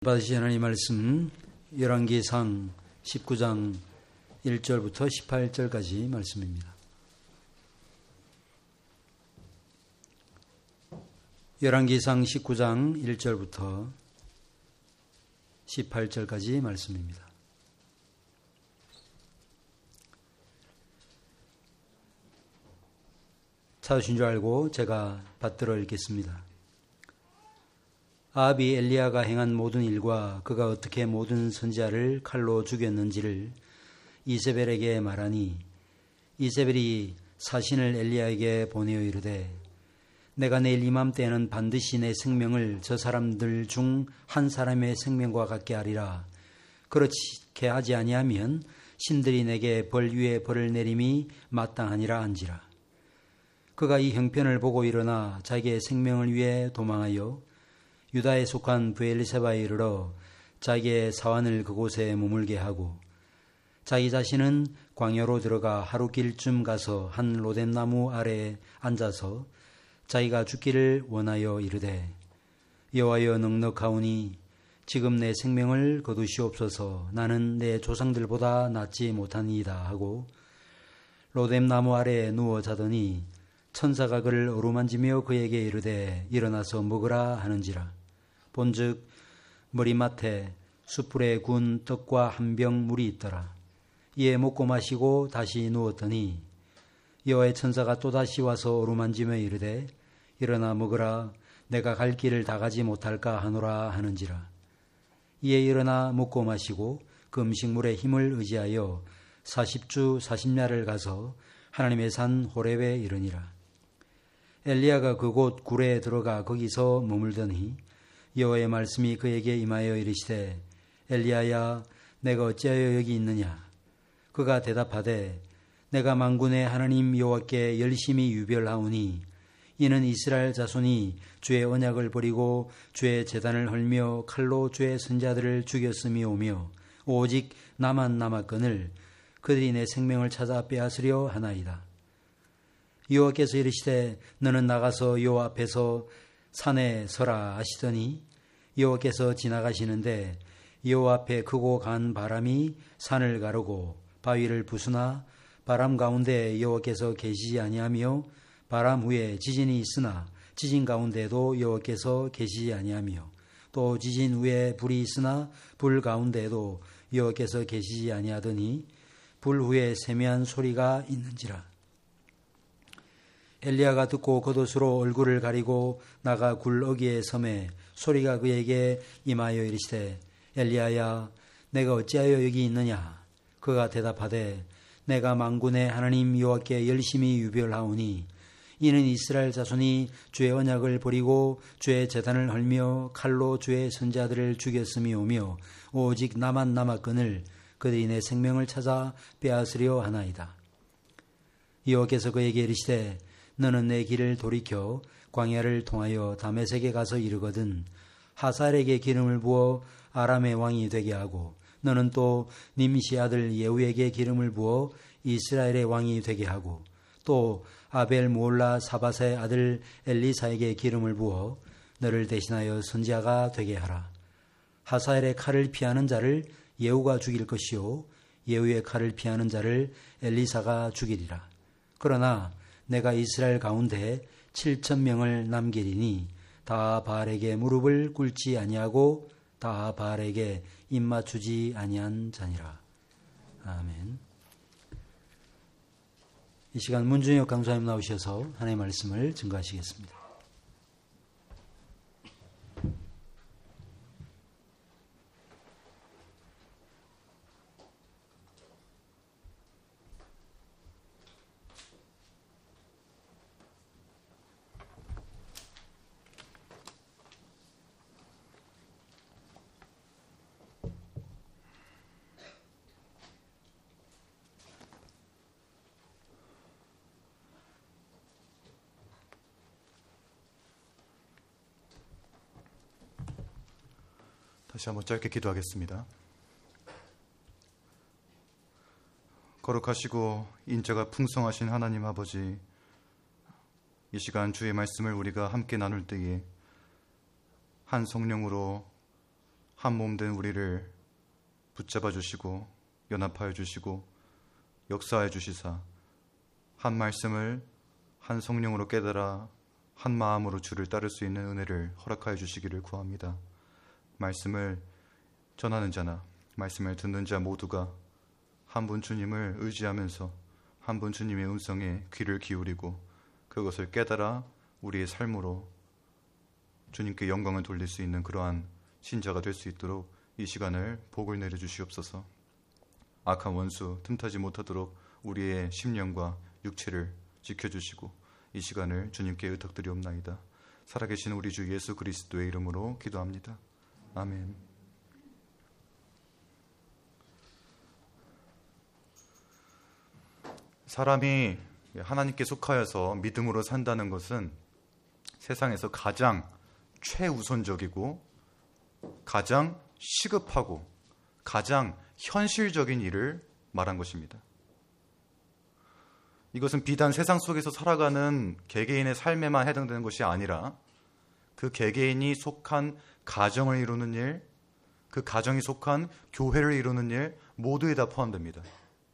받으신 하나님 말씀 열왕기상 19장 1절부터 18절까지 말씀입니다. 열왕기상 19장 1절부터 18절까지 말씀입니다. 찾으신 줄 알고 제가 받들어 읽겠습니다. 아합이 엘리야가 행한 모든 일과 그가 어떻게 모든 선지자를 칼로 죽였는지를 이세벨에게 말하니 이세벨이 사신을 엘리야에게 보내어 이르되 내가 내일 이맘때에는 반드시 내 생명을 저 사람들 중 한 사람의 생명과 같게 하리라. 그렇게 하지 아니하면 신들이 내게 벌 위에 벌을 내림이 마땅하니라 한지라. 그가 이 형편을 보고 일어나 자기의 생명을 위해 도망하여 유다에 속한 브엘세바에 이르러 자기의 사환을 그곳에 머물게 하고 자기 자신은 광야로 들어가 하루 길쯤 가서 한 로뎀나무 아래에 앉아서 자기가 죽기를 원하여 이르되 여호와여 넉넉하오니 지금 내 생명을 거두시옵소서. 나는 내 조상들보다 낫지 못하니이다 하고 로뎀나무 아래에 누워 자더니 천사가 그를 어루만지며 그에게 이르되 일어나서 먹으라 하는지라. 본즉 머리맡에 숯불에 구운 떡과 한 병 물이 있더라. 이에 먹고 마시고 다시 누웠더니 여호와의 천사가 또다시 와서 어루만지며 이르되 일어나 먹으라. 내가 갈 길을 다 가지 못할까 하노라 하는지라. 이에 일어나 먹고 마시고 그 음식물의 힘을 의지하여 40주 40야를 가서 하나님의 산 호렙에 이르니라. 엘리야가 그곳 굴에 들어가 거기서 머물더니 여호와의 말씀이 그에게 임하여 이르시되 엘리야야 내가 어찌하여 여기 있느냐. 그가 대답하되 내가 만군의 하나님 여호와께 열심히 유별하오니 이는 이스라엘 자손이 주의 언약을 버리고 주의 제단을 헐며 칼로 주의 선지자들을 죽였음이오며 오직 나만 남았거늘 그들이 내 생명을 찾아 빼앗으려 하나이다. 여호와께서 이르시되 너는 나가서 여호와 앞에서 산에 서라 하시더니 여호와께서 지나가시는데 여호와 앞에 크고 강한 바람이 산을 가르고 바위를 부수나 바람 가운데 여호와께서 계시지 아니하며 바람 후에 지진이 있으나 지진 가운데도 여호와께서 계시지 아니하며 또 지진 후에 불이 있으나 불 가운데도 여호와께서 계시지 아니하더니 불 후에 세미한 소리가 있는지라. 엘리야가 듣고 겉옷으로 얼굴을 가리고 나가 굴 어귀에 섬에 소리가 그에게 임하여 이르시되 엘리야야 내가 어찌하여 여기 있느냐. 그가 대답하되 내가 만군의 하나님 여호와께 열심히 유별하오니 이는 이스라엘 자손이 주의 언약을 버리고 주의 제단을 헐며 칼로 주의 선지자들을 죽였음이오며 오직 나만 남았거늘 그들이 내 생명을 찾아 빼앗으려 하나이다. 여호와께서 그에게 이르시되 너는 내 길을 돌이켜 광야를 통하여 다메섹에 가서 이르거든 하사엘에게 기름을 부어 아람의 왕이 되게 하고 너는 또 님시 아들 예후에게 기름을 부어 이스라엘의 왕이 되게 하고 또 아벨 무올라 사밧의 아들 엘리사에게 기름을 부어 너를 대신하여 선지자가 되게 하라. 하사엘의 칼을 피하는 자를 예후가 죽일 것이요 예후의 칼을 피하는 자를 엘리사가 죽이리라. 그러나 내가 이스라엘 가운데 7,000명을 남기리니 다 바알에게 무릎을 꿇지 아니하고 다 바알에게 입맞추지 아니한 자니라. 아멘. 이 시간 문준혁 강사님 나오셔서 하나님의 말씀을 증거하시겠습니다. 다시 한번 짧게 기도하겠습니다. 거룩하시고 인자가 풍성하신 하나님 아버지, 이 시간 주의 말씀을 우리가 함께 나눌 때에 한 성령으로 한 몸 된 우리를 붙잡아 주시고 연합하여 주시고 역사해 주시사 한 말씀을 한 성령으로 깨달아 한 마음으로 주를 따를 수 있는 은혜를 허락하여 주시기를 구합니다. 말씀을 전하는 자나 말씀을 듣는 자 모두가 한 분 주님을 의지하면서 한 분 주님의 음성에 귀를 기울이고 그것을 깨달아 우리의 삶으로 주님께 영광을 돌릴 수 있는 그러한 신자가 될 수 있도록 이 시간을 복을 내려주시옵소서. 악한 원수 틈타지 못하도록 우리의 심령과 육체를 지켜주시고 이 시간을 주님께 의탁드리옵나이다. 살아계신 우리 주 예수 그리스도의 이름으로 기도합니다. 아멘. 사람이 하나님께 속하여서 믿음으로 산다는 것은 세상에서 가장 최우선적이고 가장 시급하고 가장 현실적인 일을 말한 것입니다. 이것은 비단 세상 속에서 살아가는 개개인의 삶에만 해당되는 것이 아니라 그 개개인이 속한 가정을 이루는 일, 그 가정이 속한 교회를 이루는 일 모두에 다 포함됩니다.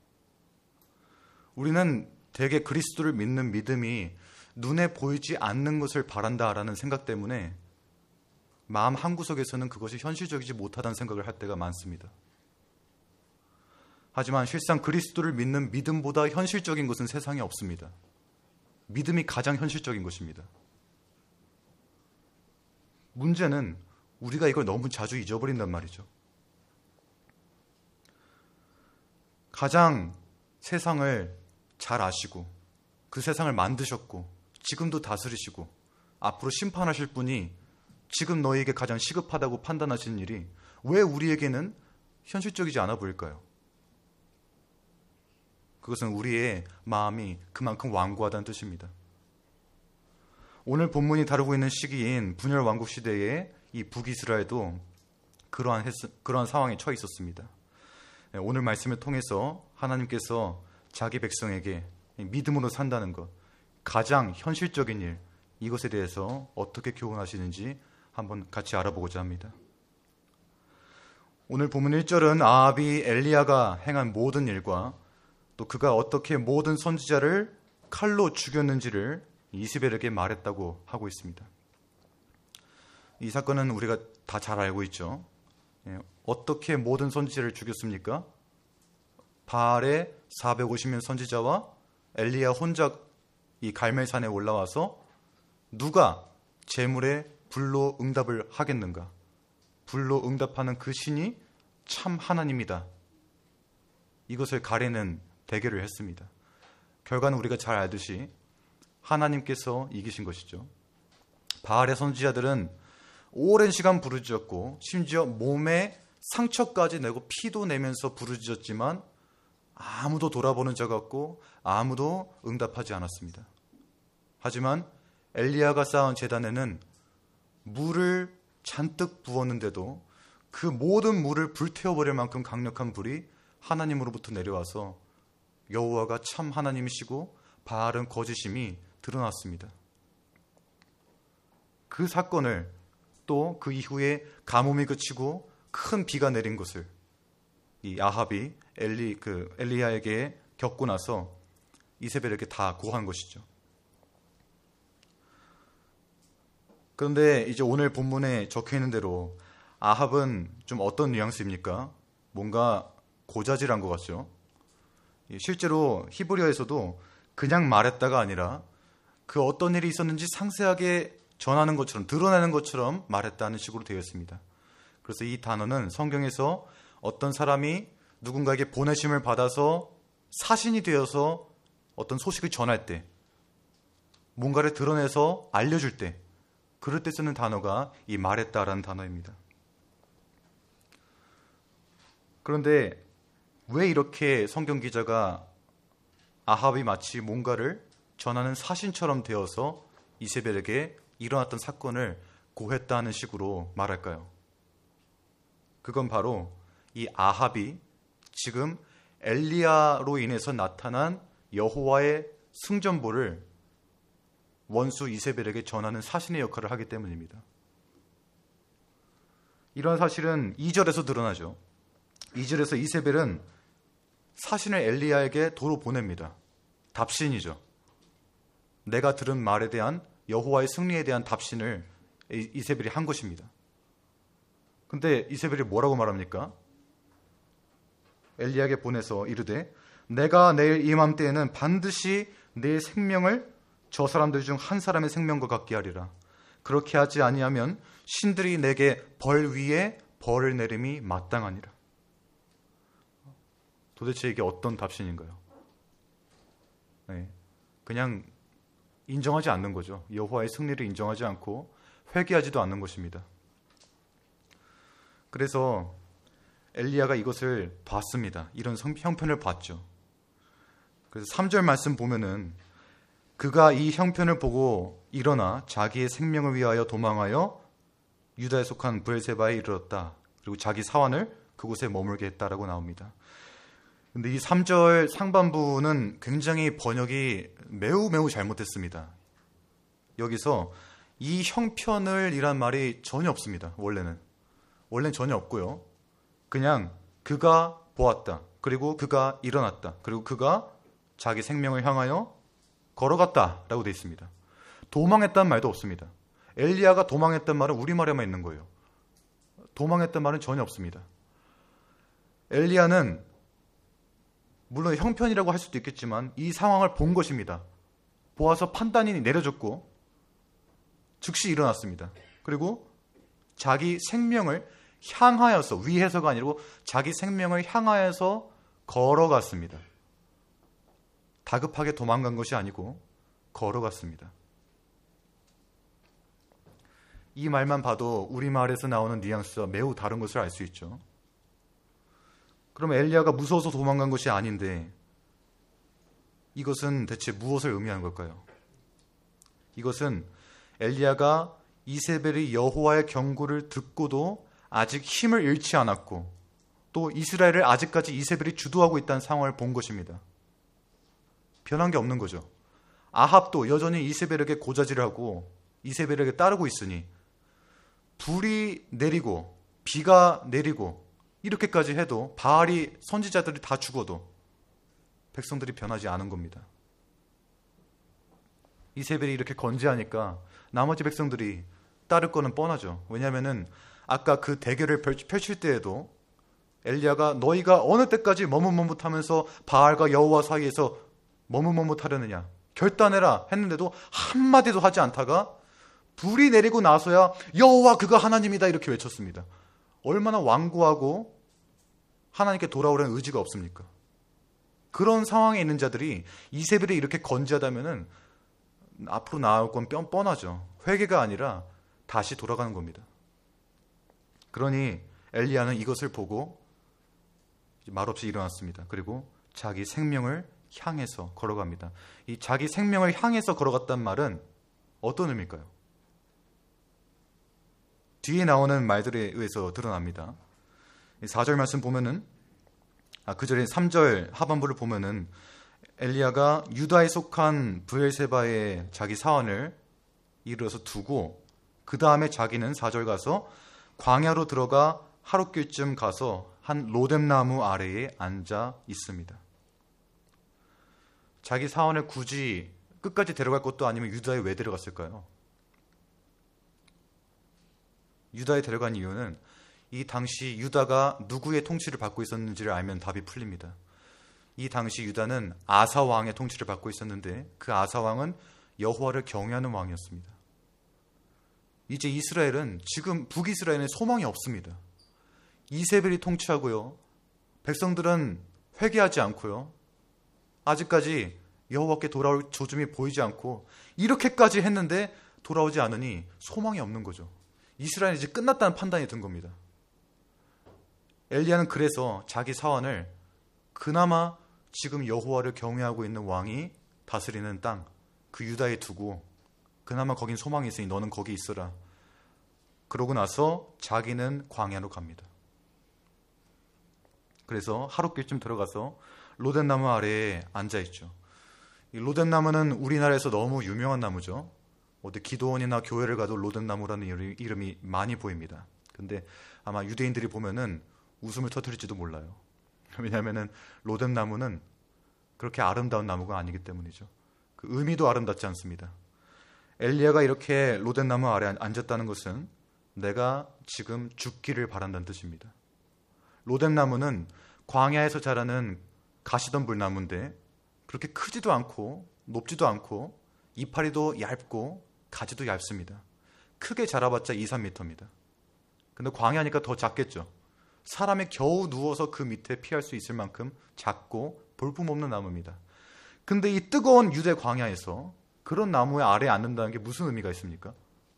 우리는 대개 그리스도를 믿는 믿음이 눈에 보이지 않는 것을 바란다라는 생각 때문에 마음 한구석에서는 그것이 현실적이지 못하다는 생각을 할 때가 많습니다. 하지만 실상 그리스도를 믿는 믿음보다 현실적인 것은 세상에 없습니다. 믿음이 가장 현실적인 것입니다. 문제는 우리가 이걸 너무 자주 잊어버린단 말이죠. 가장 세상을 잘 아시고 그 세상을 만드셨고 지금도 다스리시고 앞으로 심판하실 분이 지금 너희에게 가장 시급하다고 판단하시는 일이 왜 우리에게는 현실적이지 않아 보일까요? 그것은 우리의 마음이 그만큼 완고하다는 뜻입니다. 오늘 본문이 다루고 있는 시기인 분열 왕국 시대에 이 북이스라엘도 그러한 상황에 처해 있었습니다. 오늘 말씀을 통해서 하나님께서 자기 백성에게 믿음으로 산다는 것, 가장 현실적인 일, 이것에 대해서 어떻게 교훈하시는지 한번 같이 알아보고자 합니다. 오늘 본문 1절은 아합이 엘리야가 행한 모든 일과 또 그가 어떻게 모든 선지자를 칼로 죽였는지를 이세벨에게 말했다고 하고 있습니다. 이 사건은 우리가 다 잘 알고 있죠. 어떻게 모든 선지자를 죽였습니까? 바알의 450명 선지자와 엘리야 혼자 이 갈멜산에 올라와서 누가 제물에 불로 응답을 하겠는가? 불로 응답하는 그 신이 참 하나님이다. 이것을 가리는 대결을 했습니다. 결과는 우리가 잘 알듯이 하나님께서 이기신 것이죠. 바알의 선지자들은 오랜 시간 부르짖었고 심지어 몸에 상처까지 내고 피도 내면서 부르짖었지만 아무도 돌아보는 자 같고 아무도 응답하지 않았습니다. 하지만 엘리야가 쌓은 제단에는 물을 잔뜩 부었는데도 그 모든 물을 불태워버릴 만큼 강력한 불이 하나님으로부터 내려와서 여호와가 참 하나님이시고 바알은 거짓임이 드러났습니다. 그 사건을 또 그 이후에 가뭄이 그치고 큰 비가 내린 것을 이 아합이 엘리야에게 겪고 나서 이세벨에게 다 고한 것이죠. 그런데 이제 오늘 본문에 적혀 있는 대로 아합은 좀 어떤 뉘앙스입니까? 뭔가 고자질한 것 같죠. 실제로 히브리어에서도 그냥 말했다가 아니라 그 어떤 일이 있었는지 상세하게 전하는 것처럼 드러내는 것처럼 말했다는 식으로 되어 있습니다. 그래서 이 단어는 성경에서 어떤 사람이 누군가에게 보내심을 받아서 사신이 되어서 어떤 소식을 전할 때 뭔가를 드러내서 알려줄 때 그럴 때 쓰는 단어가 이 말했다라는 단어입니다. 그런데 왜 이렇게 성경 기자가 아합이 마치 뭔가를 전하는 사신처럼 되어서 이세벨에게 일어났던 사건을 고했다는 식으로 말할까요? 그건 바로 이 아합이 지금 엘리야로 인해서 나타난 여호와의 승전보를 원수 이세벨에게 전하는 사신의 역할을 하기 때문입니다. 이런 사실은 2절에서 드러나죠. 2절에서 이세벨은 사신을 엘리야에게 도로 보냅니다. 답신이죠. 내가 들은 말에 대한 여호와의 승리에 대한 답신을 이세벨이 한 것입니다. 근데 이세벨이 뭐라고 말합니까? 엘리야에게 보내서 이르되 내가 내일 이맘때에는 반드시 내 생명을 저 사람들 중 한 사람의 생명과 같게 하리라. 그렇게 하지 아니하면 신들이 내게 벌 위에 벌을 내림이 마땅하니라. 도대체 이게 어떤 답신인가요? 네, 그냥 인정하지 않는 거죠. 여호와의 승리를 인정하지 않고 회개하지도 않는 것입니다. 그래서 엘리야가 이것을 봤습니다. 이런 형편을 봤죠. 그래서 3절 말씀 보면은 그가 이 형편을 보고 일어나 자기의 생명을 위하여 도망하여 유다에 속한 브엘세바에 이르렀다. 그리고 자기 사환을 그곳에 머물게 했다라고 나옵니다. 근데 이 3절 상반부는 굉장히 번역이 매우 잘못됐습니다. 여기서 이 형편을 이란 말이 전혀 없습니다. 원래는 전혀 없고요. 그냥 그가 보았다. 그리고 그가 일어났다. 그리고 그가 자기 생명을 향하여 걸어갔다라고 되어 있습니다. 도망했다는 말도 없습니다. 엘리야가 도망했다는 말은 우리말에만 있는 거예요. 도망했다는 말은 전혀 없습니다. 엘리야는 물론 형편이라고 할 수도 있겠지만 이 상황을 본 것입니다. 보아서 판단이 내려졌고 즉시 일어났습니다. 그리고 자기 생명을 향하여서, 위해서가 아니고 자기 생명을 향하여서 걸어갔습니다. 다급하게 도망간 것이 아니고 걸어갔습니다. 이 말만 봐도 우리말에서 나오는 뉘앙스와 매우 다른 것을 알 수 있죠. 그럼 엘리야가 무서워서 도망간 것이 아닌데 이것은 대체 무엇을 의미하는 걸까요? 이것은 엘리야가 이세벨이 여호와의 경고를 듣고도 아직 힘을 잃지 않았고 또 이스라엘을 아직까지 이세벨이 주도하고 있다는 상황을 본 것입니다. 변한 게 없는 거죠. 아합도 여전히 이세벨에게 고자질을 하고 이세벨에게 따르고 있으니 불이 내리고 비가 내리고 이렇게까지 해도 바알이 선지자들이 다 죽어도 백성들이 변하지 않은 겁니다. 이세벨이 이렇게 건재하니까 나머지 백성들이 따를 거는 뻔하죠. 왜냐하면 아까 그 대결을 펼칠 때에도 엘리야가 너희가 어느 때까지 머뭇머뭇하면서 바알과 여호와 사이에서 머뭇머뭇하려느냐 결단해라 했는데도 한마디도 하지 않다가 불이 내리고 나서야 여호와 그가 하나님이다 이렇게 외쳤습니다. 얼마나 완고하고 하나님께 돌아오려는 의지가 없습니까? 그런 상황에 있는 자들이 이세벨이 이렇게 건재하다면 앞으로 나올 건 뻔하죠. 회개가 아니라 다시 돌아가는 겁니다. 그러니 엘리야는 이것을 보고 말없이 일어났습니다. 그리고 자기 생명을 향해서 걸어갑니다. 이 자기 생명을 향해서 걸어갔단 말은 어떤 의미일까요? 뒤에 나오는 말들에 의해서 드러납니다. 4절 말씀 보면은 그 전에 3절 하반부를 보면은 엘리야가 유다에 속한 브엘세바에 자기 사원을 이르러서 두고 그 다음에 자기는 4절 가서 광야로 들어가 하룻길쯤 가서 한 로뎀나무 아래에 앉아 있습니다. 자기 사원을 굳이 끝까지 데려갈 것도 아니면 유다에 왜 데려갔을까요? 유다에 데려간 이유는 이 당시 유다가 누구의 통치를 받고 있었는지를 알면 답이 풀립니다. 이 당시 유다는 아사 왕의 통치를 받고 있었는데 그 아사 왕은 여호와를 경외하는 왕이었습니다. 이제 이스라엘은 지금 북이스라엘에 소망이 없습니다. 이세벨이 통치하고요. 백성들은 회개하지 않고요. 아직까지 여호와께 돌아올 조짐이 보이지 않고 이렇게까지 했는데 돌아오지 않으니 소망이 없는 거죠. 이스라엘이 이제 끝났다는 판단이 든 겁니다. 엘리야는 그래서 자기 사원을 그나마 지금 여호와를 경외하고 있는 왕이 다스리는 땅, 그 유다에 두고 그나마 거긴 소망이 있으니 너는 거기 있어라. 그러고 나서 자기는 광야로 갑니다. 그래서 하룻길쯤 들어가서 로뎀나무 아래에 앉아있죠. 이 로뎀나무는 우리나라에서 너무 유명한 나무죠. 어디 기도원이나 교회를 가도 로뎀나무라는 이름이 많이 보입니다. 근데 아마 유대인들이 보면은 웃음을 터뜨릴지도 몰라요. 왜냐하면은 로뎀 나무는 그렇게 아름다운 나무가 아니기 때문이죠. 그 의미도 아름답지 않습니다. 엘리야가 이렇게 로뎀 나무 아래 앉았다는 것은 내가 지금 죽기를 바란다는 뜻입니다. 로뎀 나무는 광야에서 자라는 가시덤불 나무인데 그렇게 크지도 않고 높지도 않고 이파리도 얇고 가지도 얇습니다. 크게 자라봤자 2, 3m입니다. 근데 광야니까 더 작겠죠. 사람이 겨우 누워서 그 밑에 피할 수 있을 만큼 작고 볼품없는 나무입니다. 근데 이 뜨거운 유대 광야에서 그런 나무의 아래에 앉는다는 게 무슨 의미가 있습니까?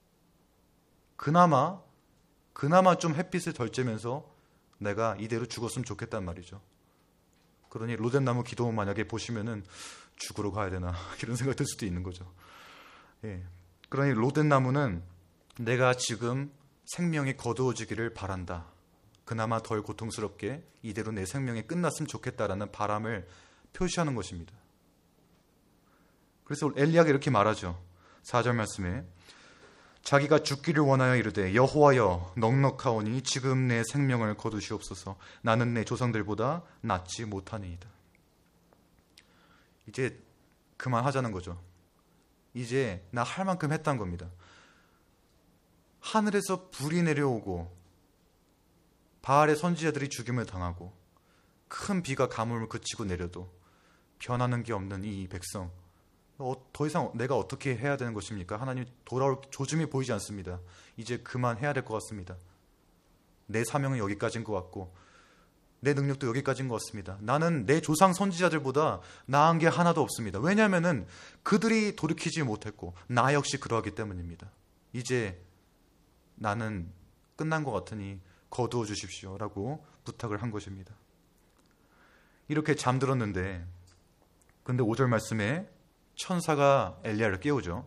그나마 좀 햇빛을 덜 쬐면서 내가 이대로 죽었으면 좋겠단 말이죠. 그러니 로뎀 나무 기도원 만약에 보시면은 죽으러 가야 되나 이런 생각이 들 수도 있는 거죠. 예. 그러니 로뎀 나무는 내가 지금 생명이 거두어지기를 바란다. 그나마 덜 고통스럽게 이대로 내 생명이 끝났으면 좋겠다라는 바람을 표시하는 것입니다. 그래서 엘리야가 이렇게 말하죠. 4절 말씀에 자기가 죽기를 원하여 이르되 여호와여 넉넉하오니 지금 내 생명을 거두시옵소서. 나는 내 조상들보다 낫지 못하니이다. 이제 그만하자는 거죠. 이제 나 할 만큼 했다는 겁니다. 하늘에서 불이 내려오고 바알의 선지자들이 죽임을 당하고 큰 비가 가뭄을 그치고 내려도 변하는 게 없는 이 백성, 더 이상 내가 어떻게 해야 되는 것입니까? 하나님 돌아올 조짐이 보이지 않습니다. 이제 그만해야 될 것 같습니다. 내 사명은 여기까지인 것 같고 내 능력도 여기까지인 것 같습니다. 나는 내 조상 선지자들보다 나은 게 하나도 없습니다. 왜냐하면 그들이 돌이키지 못했고 나 역시 그러하기 때문입니다. 이제 나는 끝난 것 같으니 거두어 주십시오 라고 부탁을 한 것입니다. 이렇게 잠들었는데 근데 5절 말씀에 천사가 엘리야를 깨우죠.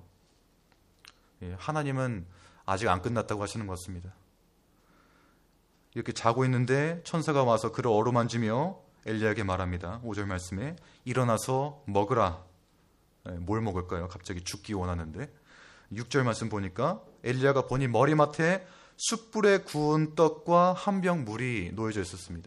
하나님은 아직 안 끝났다고 하시는 것 같습니다. 이렇게 자고 있는데 천사가 와서 그를 어루만지며 엘리야에게 말합니다. 5절 말씀에 일어나서 먹으라. 뭘 먹을까요? 갑자기 죽기 원하는데 6절 말씀 보니까 엘리야가 보니 머리맡에 숯불에 구운 떡과 한 병 물이 놓여져 있었습니다.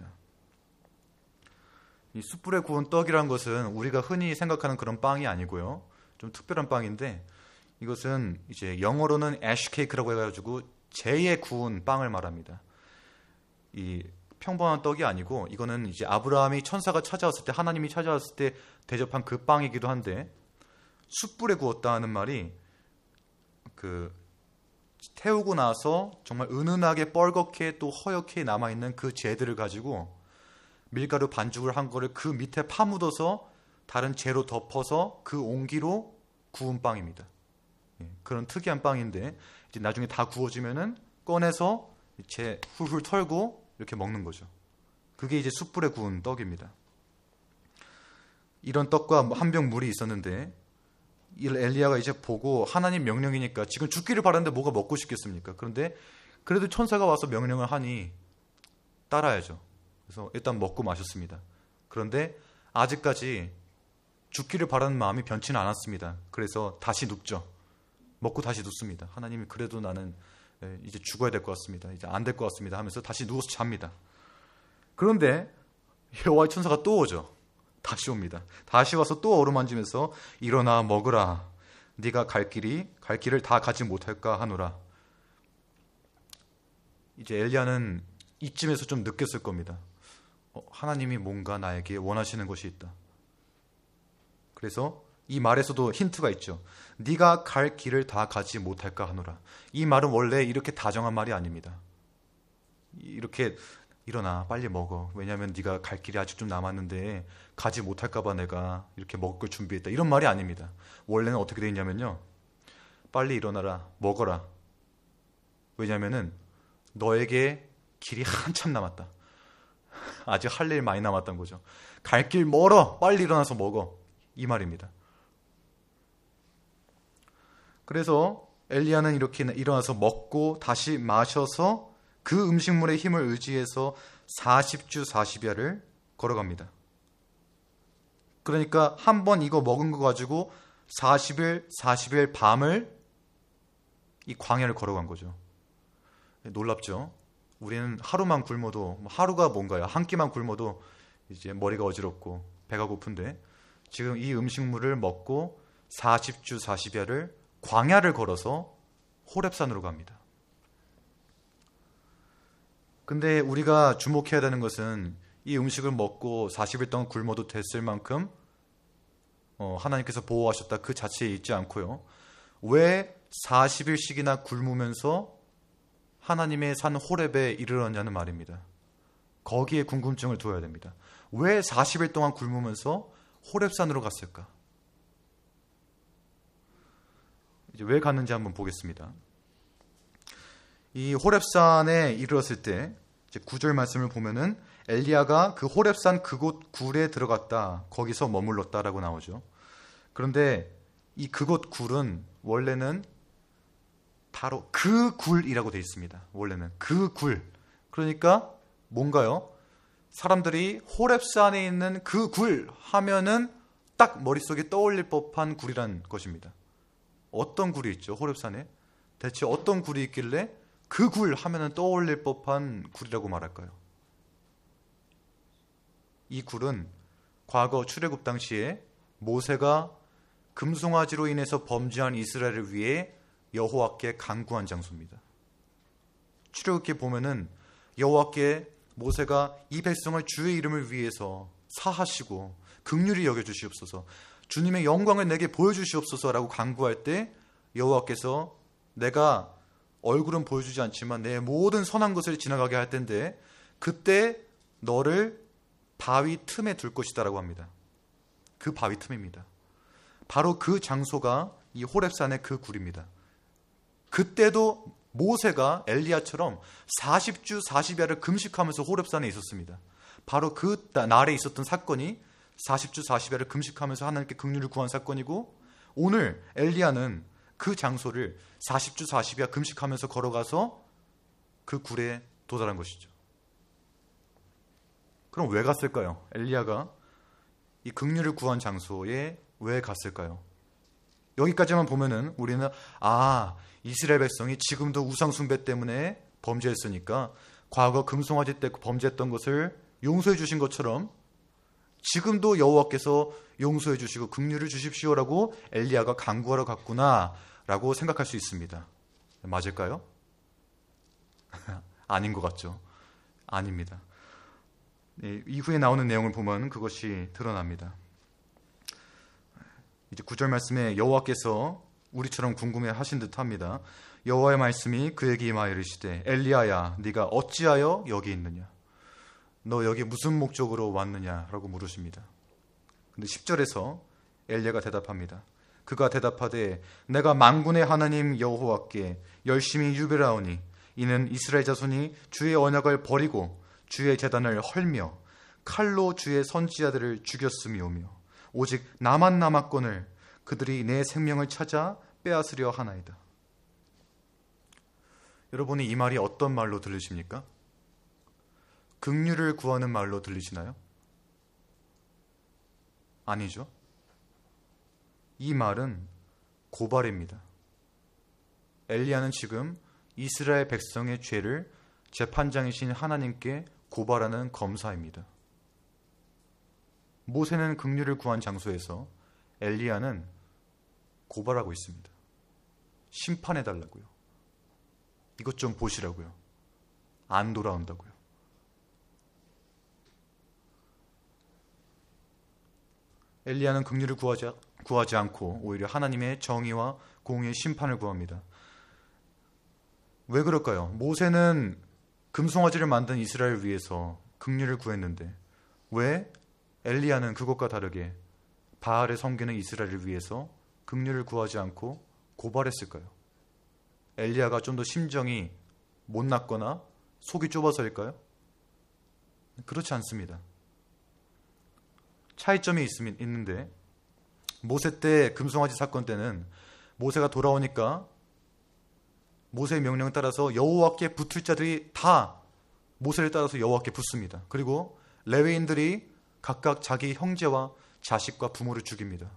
이 숯불에 구운 떡이란 것은 우리가 흔히 생각하는 그런 빵이 아니고요. 좀 특별한 빵인데 이것은 이제 영어로는 애쉬 케이크라고 해가지고 재에 구운 빵을 말합니다. 이 평범한 떡이 아니고 이거는 이제 아브라함이 천사가 찾아왔을 때 하나님이 찾아왔을 때 대접한 그 빵이기도 한데 숯불에 구웠다는 말이 그 태우고 나서 정말 은은하게 뻘겋게 또 허옇게 남아있는 그 재들을 가지고 밀가루 반죽을 한 거를 그 밑에 파묻어서 다른 재로 덮어서 그 온기로 구운 빵입니다. 그런 특이한 빵인데 이제 나중에 다 구워지면은 꺼내서 재 훌훌 털고 이렇게 먹는 거죠. 그게 이제 숯불에 구운 떡입니다. 이런 떡과 한 병 물이 있었는데 엘리야가 이제 보고 하나님 명령이니까 지금 죽기를 바라는데 뭐가 먹고 싶겠습니까? 그런데 그래도 천사가 와서 명령을 하니 따라야죠. 그래서 일단 먹고 마셨습니다. 그런데 아직까지 죽기를 바라는 마음이 변치는 않았습니다. 그래서 다시 눕죠. 먹고 다시 눕습니다. 하나님이 그래도 나는 이제 죽어야 될 것 같습니다. 이제 안 될 것 같습니다 하면서 다시 누워서 잡니다. 그런데 여호와의 천사가 또 오죠. 다시 옵니다. 다시 와서 또 어루만지면서 일어나 먹으라. 네가 갈 길을 다 가지 못할까 하노라. 이제 엘리야는 이쯤에서 좀 느꼈을 겁니다. 하나님이 뭔가 나에게 원하시는 것이 있다. 그래서 이 말에서도 힌트가 있죠. 네가 갈 길을 다 가지 못할까 하노라. 이 말은 원래 이렇게 다정한 말이 아닙니다. 이렇게 일어나 빨리 먹어. 왜냐하면 네가 갈 길이 아직 좀 남았는데 가지 못할까 봐 내가 이렇게 먹을 걸 준비했다. 이런 말이 아닙니다. 원래는 어떻게 되어 있냐면요. 빨리 일어나라. 먹어라. 왜냐하면 너에게 길이 한참 남았다. 아직 할 일 많이 남았던 거죠. 갈 길 멀어. 빨리 일어나서 먹어. 이 말입니다. 그래서 엘리야는 이렇게 일어나서 먹고 다시 마셔서 그 음식물의 힘을 의지해서 40주 40야를 걸어갑니다. 그러니까 한 번 이거 먹은 거 가지고 40일 밤을 이 광야를 걸어간 거죠. 놀랍죠? 우리는 하루만 굶어도, 하루가 뭔가요? 한 끼만 굶어도 이제 머리가 어지럽고 배가 고픈데, 지금 이 음식물을 먹고 40주 40야를 광야를 걸어서 호렙산으로 갑니다. 근데 우리가 주목해야 되는 것은 이 음식을 먹고 40일 동안 굶어도 됐을 만큼 하나님께서 보호하셨다 그 자체에 있지 않고요. 왜 40일씩이나 굶으면서 하나님의 산 호렙에 이르렀냐는 말입니다. 거기에 궁금증을 둬야 됩니다. 왜 40일 동안 굶으면서 호렙산으로 갔을까? 이제 왜 갔는지 한번 보겠습니다. 이 호렙산에 이르렀을 때 이제 9절 말씀을 보면은 엘리야가 그 호렙산 그곳 굴에 들어갔다. 거기서 머물렀다라고 나오죠. 그런데 이 그곳 굴은 원래는 바로 그 굴이라고 되어 있습니다. 원래는 그 굴. 그러니까 뭔가요? 사람들이 호렙산에 있는 그 굴 하면은 딱 머릿속에 떠올릴 법한 굴이란 것입니다. 어떤 굴이 있죠? 호렙산에 대체 어떤 굴이 있길래 그 굴 하면은 떠올릴 법한 굴이라고 말할까요? 이 굴은 과거 출애굽 당시에 모세가 금송아지로 인해서 범죄한 이스라엘을 위해 여호와께 간구한 장소입니다. 출애굽기에 보면은 여호와께 모세가 이 백성을 주의 이름을 위해서 사하시고 긍휼히 여겨주시옵소서, 주님의 영광을 내게 보여주시옵소서라고 간구할 때 여호와께서 내가 얼굴은 보여주지 않지만 내 모든 선한 것을 지나가게 할 텐데 그때 너를 바위 틈에 둘 것이다 라고 합니다. 그 바위 틈입니다. 바로 그 장소가 이 호렙산의 그 굴입니다. 그때도 모세가 엘리야처럼 40주 40야를 금식하면서 호렙산에 있었습니다. 바로 그 날에 있었던 사건이 40주 40야를 금식하면서 하나님께 긍휼을 구한 사건이고, 오늘 엘리야는 그 장소를 40주 40야 금식하면서 걸어가서 그 굴에 도달한 것이죠. 그럼 왜 갔을까요? 엘리야가 이 긍휼을 구한 장소에 왜 갔을까요? 여기까지만 보면은 우리는 이스라엘 백성이 지금도 우상 숭배 때문에 범죄했으니까 과거 금송아지 때 범죄했던 것을 용서해 주신 것처럼 지금도 여호와께서 용서해 주시고 긍휼을 주십시오라고 엘리야가 간구하러 갔구나라고 생각할 수 있습니다. 맞을까요? 아닌 것 같죠? 아닙니다. 이후에 나오는 내용을 보면 그것이 드러납니다. 이제 9절 말씀에 여호와께서 우리처럼 궁금해하신 듯합니다. 여호와의 말씀이 그에게 임하여 이르시되 엘리야야 네가 어찌하여 여기 있느냐, 너 여기 무슨 목적으로 왔느냐라고 물으십니다. 근데 10절에서 엘리야가 대답합니다. 그가 대답하되 내가 만군의 하나님 여호와께 열심히 유별하오니 이는 이스라엘 자손이 주의 언약을 버리고 주의 제단을 헐며 칼로 주의 선지자들을 죽였음이오며 오직 나만 남았거늘 그들이 내 생명을 찾아 빼앗으려 하나이다. 여러분이 이 말이 어떤 말로 들리십니까? 긍휼을 구하는 말로 들리시나요? 아니죠. 이 말은 고발입니다. 엘리야는 지금 이스라엘 백성의 죄를 재판장이신 하나님께 고발하는 검사입니다. 모세는 긍휼을 구한 장소에서 엘리야는 고발하고 있습니다. 심판해달라고요. 이것 좀 보시라고요. 안 돌아온다고요. 엘리야는 긍휼을 구하지 않고 오히려 하나님의 정의와 공의의 심판을 구합니다. 왜 그럴까요? 모세는 금송아지를 만든 이스라엘을 위해서 긍휼을 구했는데 왜 엘리야는 그것과 다르게 바알을 섬기는 이스라엘을 위해서 긍휼을 구하지 않고 고발했을까요? 엘리야가 좀 더 심정이 못났거나 속이 좁아서일까요? 그렇지 않습니다. 차이점이 있는데 모세 때 금송아지 사건 때는 모세가 돌아오니까 모세의 명령에 따라서 여호와께 붙을 자들이 다 모세를 따라서 여호와께 붙습니다. 그리고 레위인들이 각각 자기 형제와 자식과 부모를 죽입니다.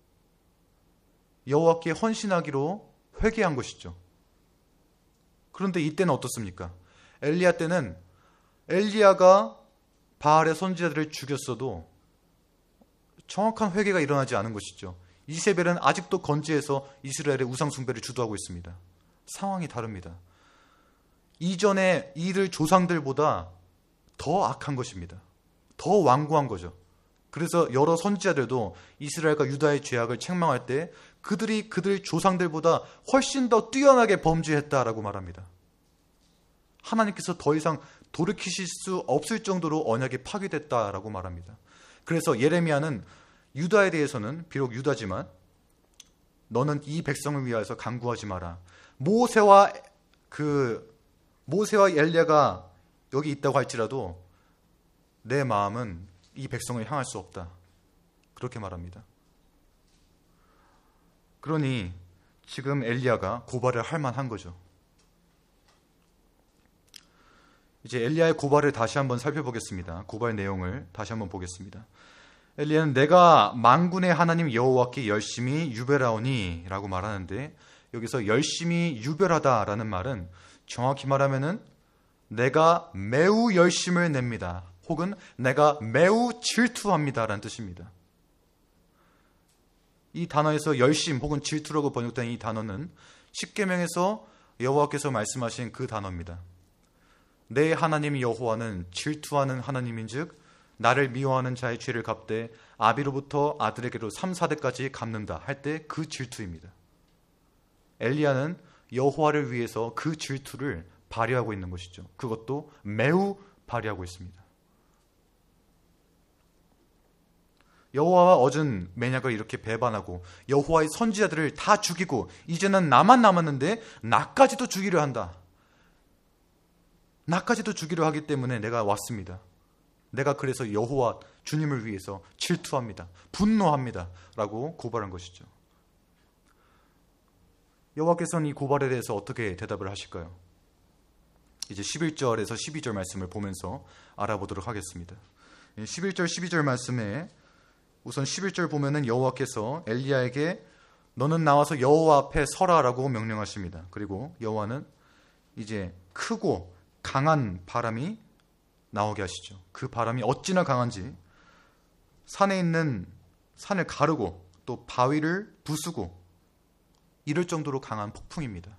여호와께 헌신하기로 회개한 것이죠. 그런데 이때는 어떻습니까? 엘리야 때는 엘리야가 바알의 선지자들을 죽였어도 정확한 회개가 일어나지 않은 것이죠. 이세벨은 아직도 건지에서 이스라엘의 우상숭배를 주도하고 있습니다. 상황이 다릅니다. 이전의 이들 조상들보다 더 악한 것입니다. 더 완고한 거죠. 그래서 여러 선지자들도 이스라엘과 유다의 죄악을 책망할 때 그들이 그들 조상들보다 훨씬 더 뛰어나게 범죄했다라고 말합니다. 하나님께서 더 이상 돌이키실 수 없을 정도로 언약이 파괴됐다라고 말합니다. 그래서 예레미야는 유다에 대해서는 비록 유다지만 너는 이 백성을 위하여서 간구하지 마라. 모세와 엘리야가 여기 있다고 할지라도 내 마음은 이 백성을 향할 수 없다. 그렇게 말합니다. 그러니 지금 엘리야가 고발을 할 만한 거죠. 이제 엘리야의 고발을 다시 한번 살펴보겠습니다. 고발 내용을 다시 한번 보겠습니다. 엘리야는 내가 만군의 하나님 여호와께 열심히 유별하오니 라고 말하는데, 여기서 열심히 유별하다라는 말은 정확히 말하면은 내가 매우 열심을 냅니다. 혹은 내가 매우 질투합니다 라는 뜻입니다. 이 단어에서 열심 혹은 질투라고 번역된 이 단어는 십계명에서 여호와께서 말씀하신 그 단어입니다. 내 하나님 여호와는 질투하는 하나님인즉 나를 미워하는 자의 죄를 갚되 아비로부터 아들에게로 3, 4대까지 갚는다 할 때 그 질투입니다. 엘리야는 여호와를 위해서 그 질투를 발휘하고 있는 것이죠. 그것도 매우 발휘하고 있습니다. 여호와와 얻은 맹약을 이렇게 배반하고 여호와의 선지자들을 다 죽이고 이제는 나만 남았는데 나까지도 죽이려 한다. 나까지도 죽이려 하기 때문에 내가 왔습니다. 내가 그래서 여호와 주님을 위해서 질투합니다. 분노합니다. 라고 고발한 것이죠. 여호와께서는 이 고발에 대해서 어떻게 대답을 하실까요? 이제 11절에서 12절 말씀을 보면서 알아보도록 하겠습니다. 11절, 12절 말씀에 우선 11절 보면은 여호와께서 엘리야에게 너는 나와서 여호와 앞에 서라라고 명령하십니다. 그리고 여호와는 이제 크고 강한 바람이 나오게 하시죠. 그 바람이 어찌나 강한지 산에 있는 산을 가르고 또 바위를 부수고 이럴 정도로 강한 폭풍입니다.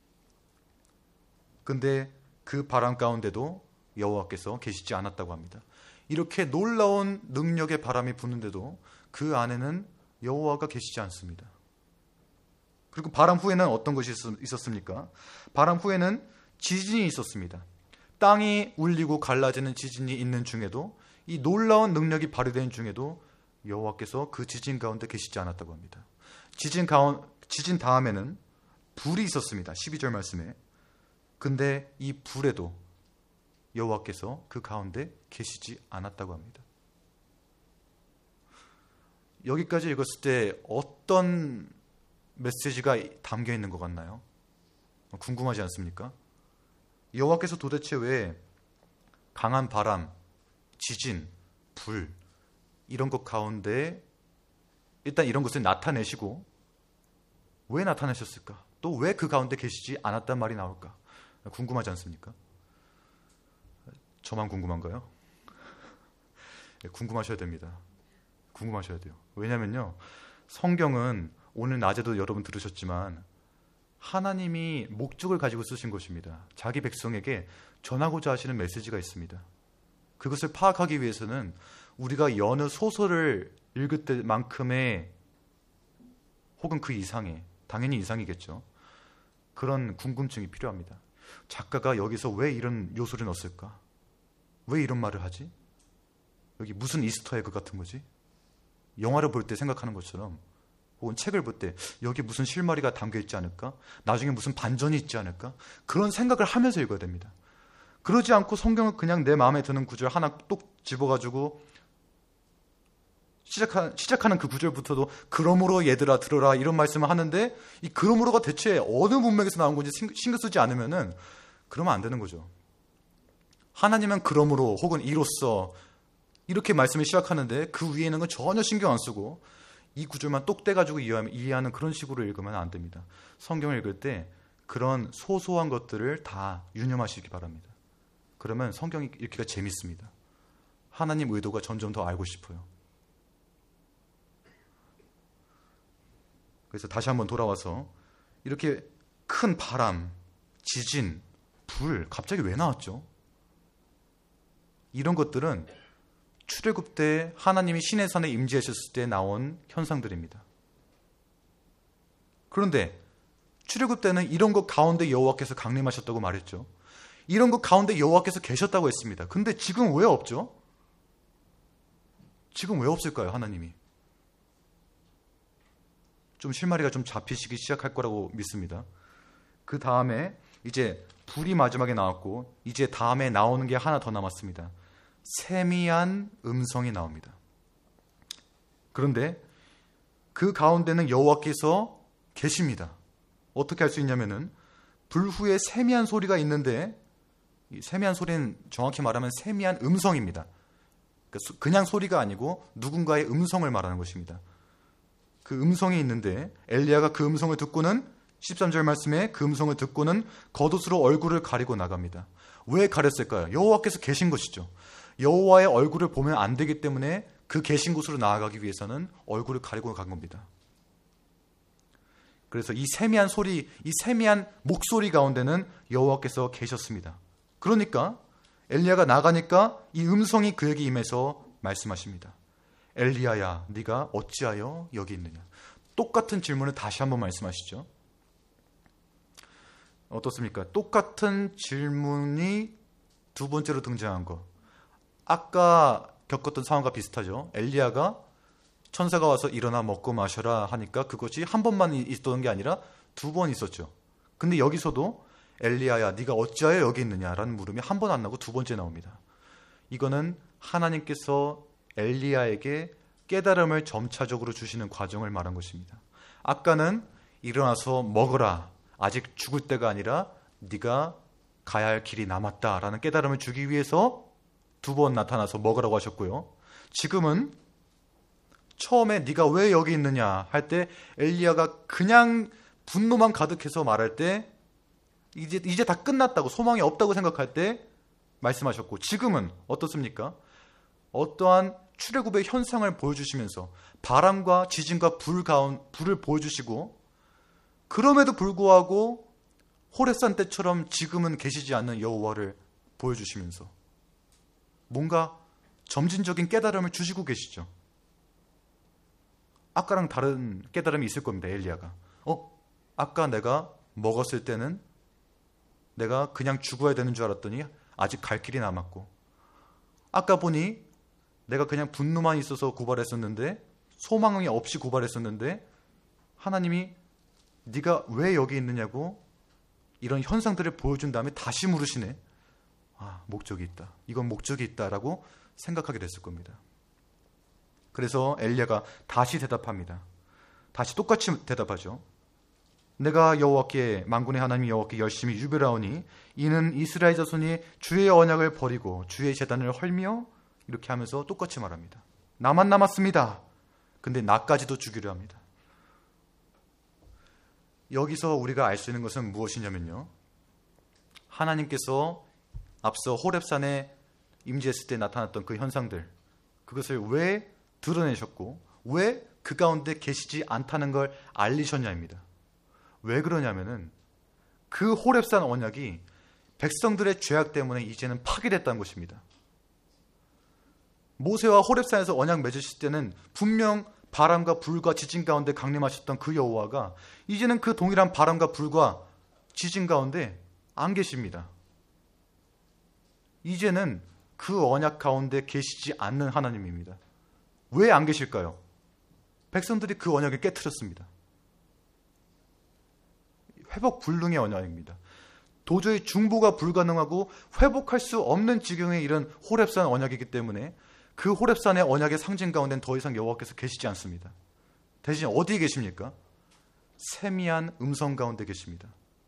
근데 그 바람 가운데도 여호와께서 계시지 않았다고 합니다. 이렇게 놀라운 능력의 바람이 부는데도 그 안에는 여호와가 계시지 않습니다. 그리고 바람 후에는 어떤 것이 있었습니까? 바람 후에는 지진이 있었습니다. 땅이 울리고 갈라지는 지진이 있는 중에도 이 놀라운 능력이 발휘된 중에도 여호와께서 그 지진 가운데 계시지 않았다고 합니다. 지진 다음에는 불이 있었습니다. 12절 말씀에. 근데 이 불에도 여호와께서 그 가운데 계시지 않았다고 합니다. 여기까지 읽었을 때 어떤 메시지가 담겨 있는 것 같나요? 궁금하지 않습니까? 여호와께서 도대체 왜 강한 바람, 지진, 불 이런 것 가운데 일단 이런 것을 나타내시고 왜 나타내셨을까? 또 왜 그 가운데 계시지 않았단 말이 나올까? 궁금하지 않습니까? 저만 궁금한가요? 궁금하셔야 됩니다. 궁금하셔야 돼요. 왜냐면요, 성경은 오늘 낮에도 여러분 들으셨지만 하나님이 목적을 가지고 쓰신 것입니다. 자기 백성에게 전하고자 하시는 메시지가 있습니다. 그것을 파악하기 위해서는 우리가 여느 소설을 읽을 때만큼의 혹은 그 이상의, 당연히 이상이겠죠, 그런 궁금증이 필요합니다. 작가가 여기서 왜 이런 요소를 넣었을까? 왜 이런 말을 하지? 여기 무슨 이스터에그 같은 거지? 영화를 볼 때 생각하는 것처럼, 혹은 책을 볼 때 여기 무슨 실마리가 담겨 있지 않을까? 나중에 무슨 반전이 있지 않을까? 그런 생각을 하면서 읽어야 됩니다. 그러지 않고 성경을 그냥 내 마음에 드는 구절 하나 똑 집어가지고 시작하는 그 구절부터도 그러므로 얘들아 들어라 이런 말씀을 하는데, 이 그러므로가 대체 어느 문맥에서 나온 건지 신경 쓰지 않으면은 그러면 안 되는 거죠. 하나님은 그러므로 혹은 이로써 이렇게 말씀을 시작하는데 그 위에 있는 건 전혀 신경 안 쓰고 이 구절만 똑 떼가지고 이해하는 그런 식으로 읽으면 안 됩니다. 성경을 읽을 때 그런 소소한 것들을 다 유념하시기 바랍니다. 그러면 성경 읽기가 재밌습니다. 하나님 의도가 점점 더 알고 싶어요. 그래서 다시 한번 돌아와서 이렇게 큰 바람, 지진, 불 갑자기 왜 나왔죠? 이런 것들은 출애굽 때 하나님이 시내산에 임재하셨을 때 나온 현상들입니다. 그런데 출애굽 때는 이런 것 가운데 여호와께서 강림하셨다고 말했죠. 이런 것 가운데 여호와께서 계셨다고 했습니다. 근데 지금 왜 없죠? 지금 왜 없을까요, 하나님이? 좀 실마리가 좀 잡히시기 시작할 거라고 믿습니다. 그 다음에 이제 불이 마지막에 나왔고 이제 다음에 나오는 게 하나 더 남았습니다. 세미한 음성이 나옵니다. 그런데 그 가운데는 여호와께서 계십니다. 어떻게 할 수 있냐면은 불 후에 세미한 소리가 있는데 이 세미한 소리는 정확히 말하면 세미한 음성입니다. 그냥 소리가 아니고 누군가의 음성을 말하는 것입니다. 그 음성이 있는데 엘리야가 그 음성을 듣고는 13절 말씀에 그 음성을 듣고는 겉옷으로 얼굴을 가리고 나갑니다. 왜 가렸을까요? 여호와께서 계신 것이죠. 여호와의 얼굴을 보면 안 되기 때문에 그 계신 곳으로 나아가기 위해서는 얼굴을 가리고 간 겁니다. 그래서 이 세미한 소리, 이 세미한 목소리 가운데는 여호와께서 계셨습니다. 그러니까 엘리야가 나가니까 이 음성이 그에게 임해서 말씀하십니다. 엘리야야, 네가 어찌하여 여기 있느냐? 똑같은 질문을 다시 한번 말씀하시죠. 어떻습니까? 똑같은 질문이 두 번째로 등장한 것. 아까 겪었던 상황과 비슷하죠. 엘리야가 천사가 와서 일어나 먹고 마셔라 하니까 그것이 한 번만 있었던 게 아니라 두 번 있었죠. 근데 여기서도 엘리야야, 네가 어찌하여 여기 있느냐라는 물음이 한 번 안 나오고 두 번째 나옵니다. 이거는 하나님께서 엘리야에게 깨달음을 점차적으로 주시는 과정을 말한 것입니다. 아까는 일어나서 먹어라, 아직 죽을 때가 아니라 네가 가야 할 길이 남았다라는 깨달음을 주기 위해서 두 번 나타나서 먹으라고 하셨고요. 지금은 처음에 네가 왜 여기 있느냐 할 때 엘리야가 그냥 분노만 가득해서 말할 때 이제 다 끝났다고, 소망이 없다고 생각할 때 말씀하셨고, 지금은 어떻습니까? 어떠한 출애굽의 현상을 보여주시면서 바람과 지진과 불을 보여주시고, 그럼에도 불구하고 호렙산 때처럼 지금은 계시지 않는 여호와를 보여주시면서 뭔가 점진적인 깨달음을 주시고 계시죠. 아까랑 다른 깨달음이 있을 겁니다. 엘리야가 아까 내가 먹었을 때는 내가 그냥 죽어야 되는 줄 알았더니 아직 갈 길이 남았고, 아까 보니 내가 그냥 분노만 있어서 고발했었는데, 소망이 없이 고발했었는데 하나님이 네가 왜 여기 있느냐고 이런 현상들을 보여준 다음에 다시 물으시네. 목적이 있다. 이건 목적이 있다라고 생각하게 됐을 겁니다. 그래서 엘리야가 다시 대답합니다. 다시 똑같이 대답하죠. 내가 여호와께, 만군의 하나님 여호와께 열심히 유별하오니 이는 이스라엘 자손이 주의 언약을 버리고 주의 제단을 헐며, 이렇게 하면서 똑같이 말합니다. 나만 남았습니다. 근데 나까지도 죽이려 합니다. 여기서 우리가 알 수 있는 것은 무엇이냐면요, 하나님께서 앞서 호렙산에 임재했을 때 나타났던 그 현상들, 그것을 왜 드러내셨고 왜 그 가운데 계시지 않다는 걸 알리셨냐입니다. 왜 그러냐면은 그 호렙산 언약이 백성들의 죄악 때문에 이제는 파괴됐다는 것입니다. 모세와 호렙산에서 언약 맺으실 때는 분명 바람과 불과 지진 가운데 강림하셨던 그 여호와가 이제는 그 동일한 바람과 불과 지진 가운데 안 계십니다. 이제는 그 언약 가운데 계시지 않는 하나님입니다. 왜 안 계실까요? 백성들이 그 언약을 깨트렸습니다. 회복 불능의 언약입니다. 도저히 중보가 불가능하고 회복할 수 없는 지경에 이른 호렙산 언약이기 때문에 그 호렙산의 언약의 상징 가운데는 더 이상 여호와께서 계시지 않습니다. 대신 어디에 계십니까? 세미한 음성 가운데 계십니다.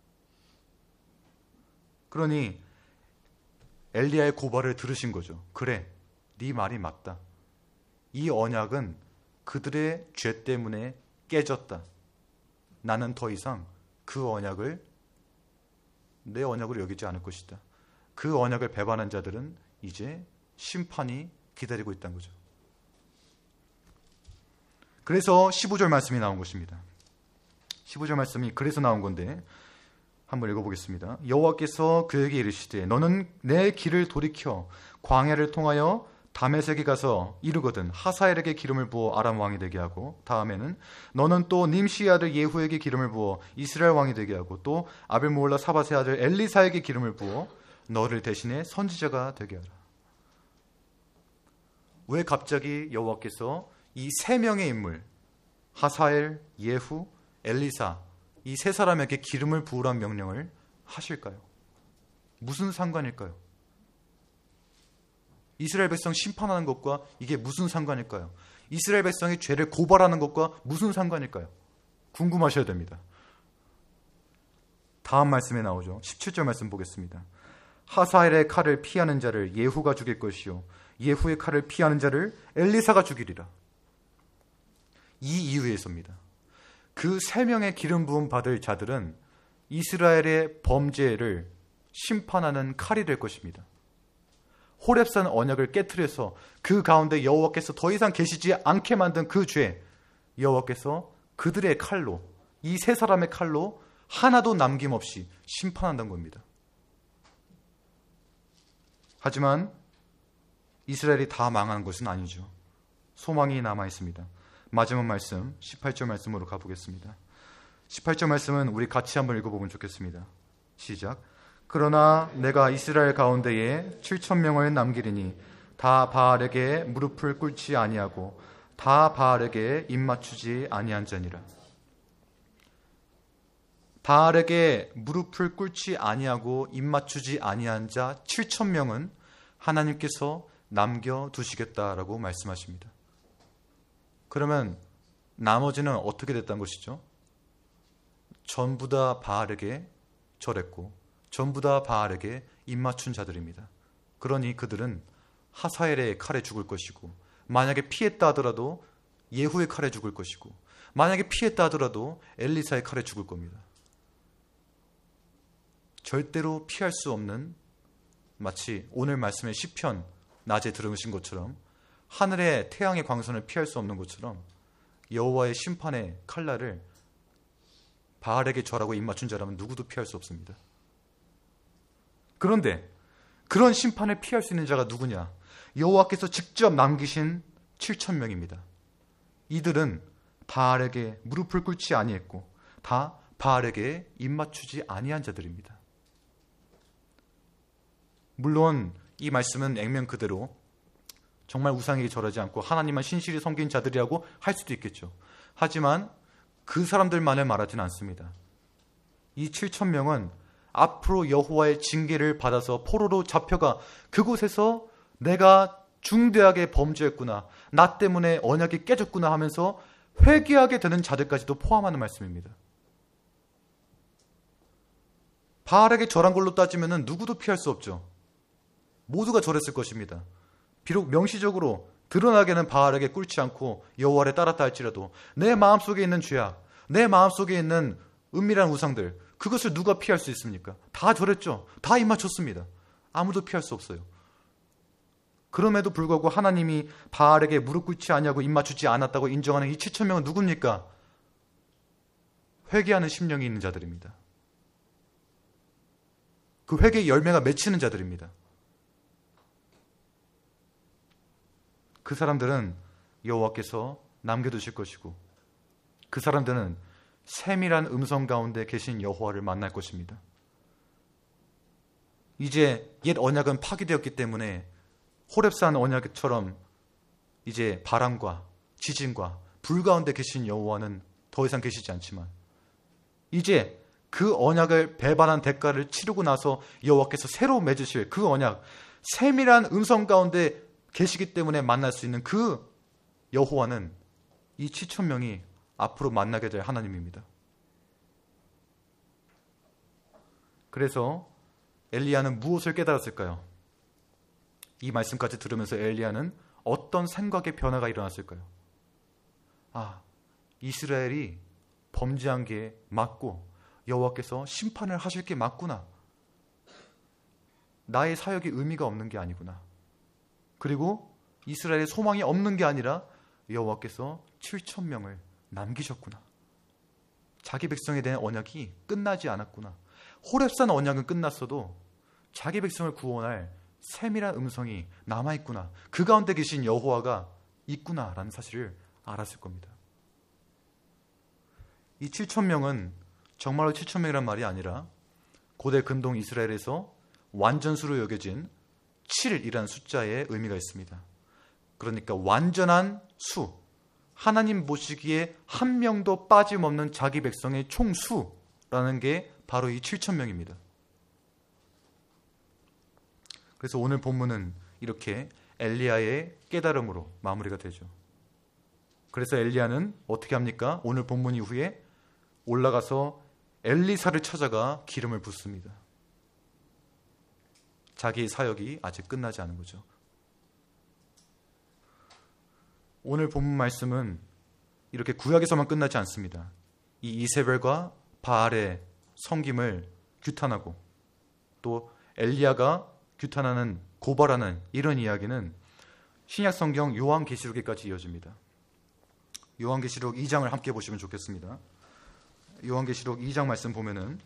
그러니 엘리야의 고발을 들으신 거죠. 그래, 네 말이 맞다. 이 언약은 그들의 죄 때문에 깨졌다. 나는 더 이상 그 언약을 내 언약으로 여기지 않을 것이다. 그 언약을 배반한 자들은 이제 심판이 기다리고 있다는 거죠. 그래서 15절 말씀이 나온 것입니다. 15절 말씀이 그래서 나온 건데 한번 읽어보겠습니다. 여호와께서 그에게 이르시되 너는 내 길을 돌이켜 광야를 통하여 다메섹에 가서 이르거든 하사엘에게 기름을 부어 아람 왕이 되게 하고, 다음에는 너는 또 님시의 아들 예후에게 기름을 부어 이스라엘 왕이 되게 하고, 또 아벨모올라 사밧의 아들 엘리사에게 기름을 부어 너를 대신해 선지자가 되게 하라. 왜 갑자기 여호와께서 이 세 명의 인물 하사엘, 예후, 엘리사 이 세 사람에게 기름을 부으라는 명령을 하실까요? 무슨 상관일까요? 이스라엘 백성 심판하는 것과 이게 무슨 상관일까요? 이스라엘 백성이 죄를 고발하는 것과 무슨 상관일까요? 궁금하셔야 됩니다. 다음 말씀에 나오죠. 17절 말씀 보겠습니다. 하사엘의 칼을 피하는 자를 예후가 죽일 것이요 예후의 칼을 피하는 자를 엘리사가 죽이리라. 이 이유에서입니다. 그 세 명의 기름 부음 받을 자들은 이스라엘의 범죄를 심판하는 칼이 될 것입니다. 호렙산 언약을 깨트려서 그 가운데 여호와께서 더 이상 계시지 않게 만든 그 죄, 여호와께서 그들의 칼로, 이 세 사람의 칼로 하나도 남김없이 심판한다는 겁니다. 하지만 이스라엘이 다 망한 것은 아니죠. 소망이 남아 있습니다. 마지막 말씀 18절 말씀으로 가보겠습니다. 18절 말씀은 우리 같이 한번 읽어보면 좋겠습니다. 시작. 그러나 내가 이스라엘 가운데에 7,000명을 남기리니 다 바알에게 무릎을 꿇지 아니하고 다 바알에게 입맞추지 아니한 자니라. 바알에게 무릎을 꿇지 아니하고 입맞추지 아니한 자 7,000명은 하나님께서 남겨두시겠다라고 말씀하십니다. 그러면 나머지는 어떻게 됐다는 것이죠? 전부 다 바알에게 절했고 전부 다 바알에게 입맞춘 자들입니다. 그러니 그들은 하사엘의 칼에 죽을 것이고, 만약에 피했다 하더라도 예후의 칼에 죽을 것이고, 만약에 피했다 하더라도 엘리사의 칼에 죽을 겁니다. 절대로 피할 수 없는, 마치 오늘 말씀의 시편 낮에 들으신 것처럼 하늘의 태양의 광선을 피할 수 없는 것처럼 여호와의 심판의 칼날을 바알에게 절하고 입맞춘 자라면 누구도 피할 수 없습니다. 그런데 그런 심판을 피할 수 있는 자가 누구냐? 여호와께서 직접 남기신 7,000명입니다. 이들은 바알에게 무릎을 꿇지 아니했고 다 바알에게 입맞추지 아니한 자들입니다. 물론 이 말씀은 액면 그대로 정말 우상에게 절하지 않고 하나님만 신실히 섬긴 자들이라고 할 수도 있겠죠. 하지만 그 사람들만을 말하지는 않습니다. 이 7,000명은 앞으로 여호와의 징계를 받아서 포로로 잡혀가 그곳에서 내가 중대하게 범죄했구나, 나 때문에 언약이 깨졌구나 하면서 회개하게 되는 자들까지도 포함하는 말씀입니다. 바알에게 절한 걸로 따지면 누구도 피할 수 없죠. 모두가 절했을 것입니다. 비록 명시적으로 드러나게는 바알에게 꿇지 않고 여호와를 따랐다 할지라도 내 마음속에 있는 죄악, 내 마음속에 있는 은밀한 우상들, 그것을 누가 피할 수 있습니까? 다 절했죠. 다 입맞췄습니다. 아무도 피할 수 없어요. 그럼에도 불구하고 하나님이 바알에게 무릎 꿇지 아니하고 입맞추지 않았다고 인정하는 이 7,000명은 누굽니까? 회개하는 심령이 있는 자들입니다. 그 회개의 열매가 맺히는 자들입니다. 그 사람들은 여호와께서 남겨두실 것이고 그 사람들은 세밀한 음성 가운데 계신 여호와를 만날 것입니다. 이제 옛 언약은 파기되었기 때문에 호렙산 언약처럼 이제 바람과 지진과 불 가운데 계신 여호와는 더 이상 계시지 않지만 이제 그 언약을 배반한 대가를 치르고 나서 여호와께서 새로 맺으실 그 언약, 세밀한 음성 가운데 계시기 때문에 만날 수 있는 그 여호와는 이 7,000명이 앞으로 만나게 될 하나님입니다. 그래서 엘리야는 무엇을 깨달았을까요? 이 말씀까지 들으면서 엘리야는 어떤 생각의 변화가 일어났을까요? 아, 이스라엘이 범죄한 게 맞고 여호와께서 심판을 하실 게 맞구나. 나의 사역이 의미가 없는 게 아니구나. 그리고 이스라엘의 소망이 없는 게 아니라 여호와께서 7,000명을 남기셨구나. 자기 백성에 대한 언약이 끝나지 않았구나. 호렙산 언약은 끝났어도 자기 백성을 구원할 세밀한 음성이 남아있구나. 그 가운데 계신 여호와가 있구나라는 사실을 알았을 겁니다. 이 7,000명은 정말로 7,000명이란 말이 아니라 고대 근동 이스라엘에서 완전수로 여겨진 7이라는 숫자에 의미가 있습니다. 그러니까 완전한 수, 하나님 보시기에 한 명도 빠짐없는 자기 백성의 총수라는 게 바로 이 7,000명입니다. 그래서 오늘 본문은 이렇게 엘리야의 깨달음으로 마무리가 되죠. 그래서 엘리야는 어떻게 합니까? 오늘 본문 이후에 올라가서 엘리사를 찾아가 기름을 붓습니다. 자기의 사역이 아직 끝나지 않은 거죠. 오늘 본문 말씀은 이렇게 구약에서만 끝나지 않습니다. 이 이세벨과 바알의 섬김을 규탄하고 또 엘리야가 규탄하는 고발하는 이런 이야기는 신약성경 요한계시록에까지 이어집니다. 요한계시록 2장을 함께 보시면 좋겠습니다. 요한계시록 2장 말씀 보면은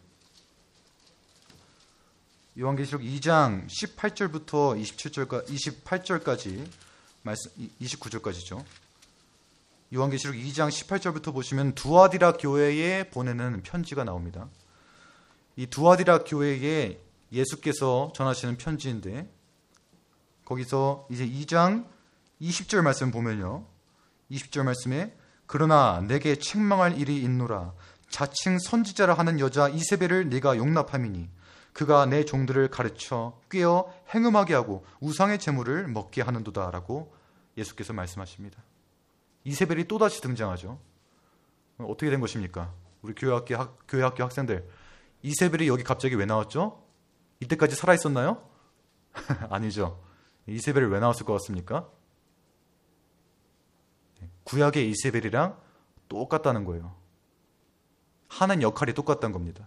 요한계시록 2장 18절부터 28절까지 말씀 29절까지죠. 요한계시록 2장 18절부터 보시면 두아디라 교회에 보내는 편지가 나옵니다. 이 두아디라 교회에 예수께서 전하시는 편지인데 거기서 이제 2장 20절 말씀 보면요. 20절 말씀에 그러나 내게 책망할 일이 있노라. 자칭 선지자라 하는 여자 이세벨을 네가 용납함이니 그가 내 종들을 가르쳐 꾀어 행음하게 하고 우상의 제물을 먹게 하는도다 라고 예수께서 말씀하십니다. 이세벨이 또다시 등장하죠. 어떻게 된 것입니까? 우리 교회학교 학생들, 이세벨이 여기 갑자기 왜 나왔죠? 이때까지 살아있었나요? 아니죠. 이세벨이 왜 나왔을 것 같습니까? 구약의 이세벨이랑 똑같다는 거예요. 하는 역할이 똑같다는 겁니다.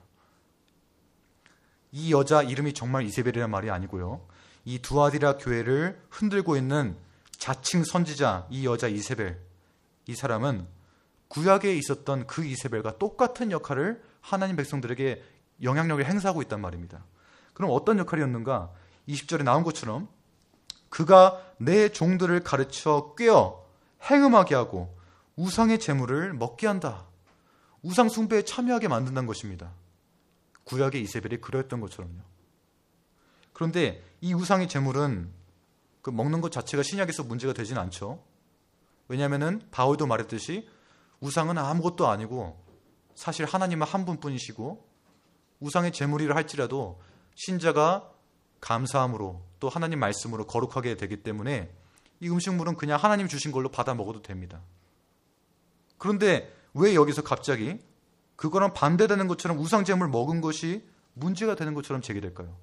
이 여자 이름이 정말 이세벨이란 말이 아니고요. 이 두아디라 교회를 흔들고 있는 자칭 선지자 이 여자 이세벨, 이 사람은 구약에 있었던 그 이세벨과 똑같은 역할을 하나님 백성들에게 영향력을 행사하고 있단 말입니다. 그럼 어떤 역할이었는가? 20절에 나온 것처럼 그가 내 종들을 가르쳐 꾀어 행음하게 하고 우상의 제물을 먹게 한다. 우상 숭배에 참여하게 만든다는 것입니다. 구약의 이세벨이 그랬던 것처럼요. 그런데 이 우상의 제물은 그 먹는 것 자체가 신약에서 문제가 되지는 않죠. 왜냐하면은 바울도 말했듯이 우상은 아무것도 아니고 사실 하나님은 한 분뿐이시고 우상의 제물이라 할지라도 신자가 감사함으로 또 하나님 말씀으로 거룩하게 되기 때문에 이 음식물은 그냥 하나님 주신 걸로 받아 먹어도 됩니다. 그런데 왜 여기서 갑자기 그거랑 반대되는 것처럼 우상 제물 먹은 것이 문제가 되는 것처럼 제기될까요?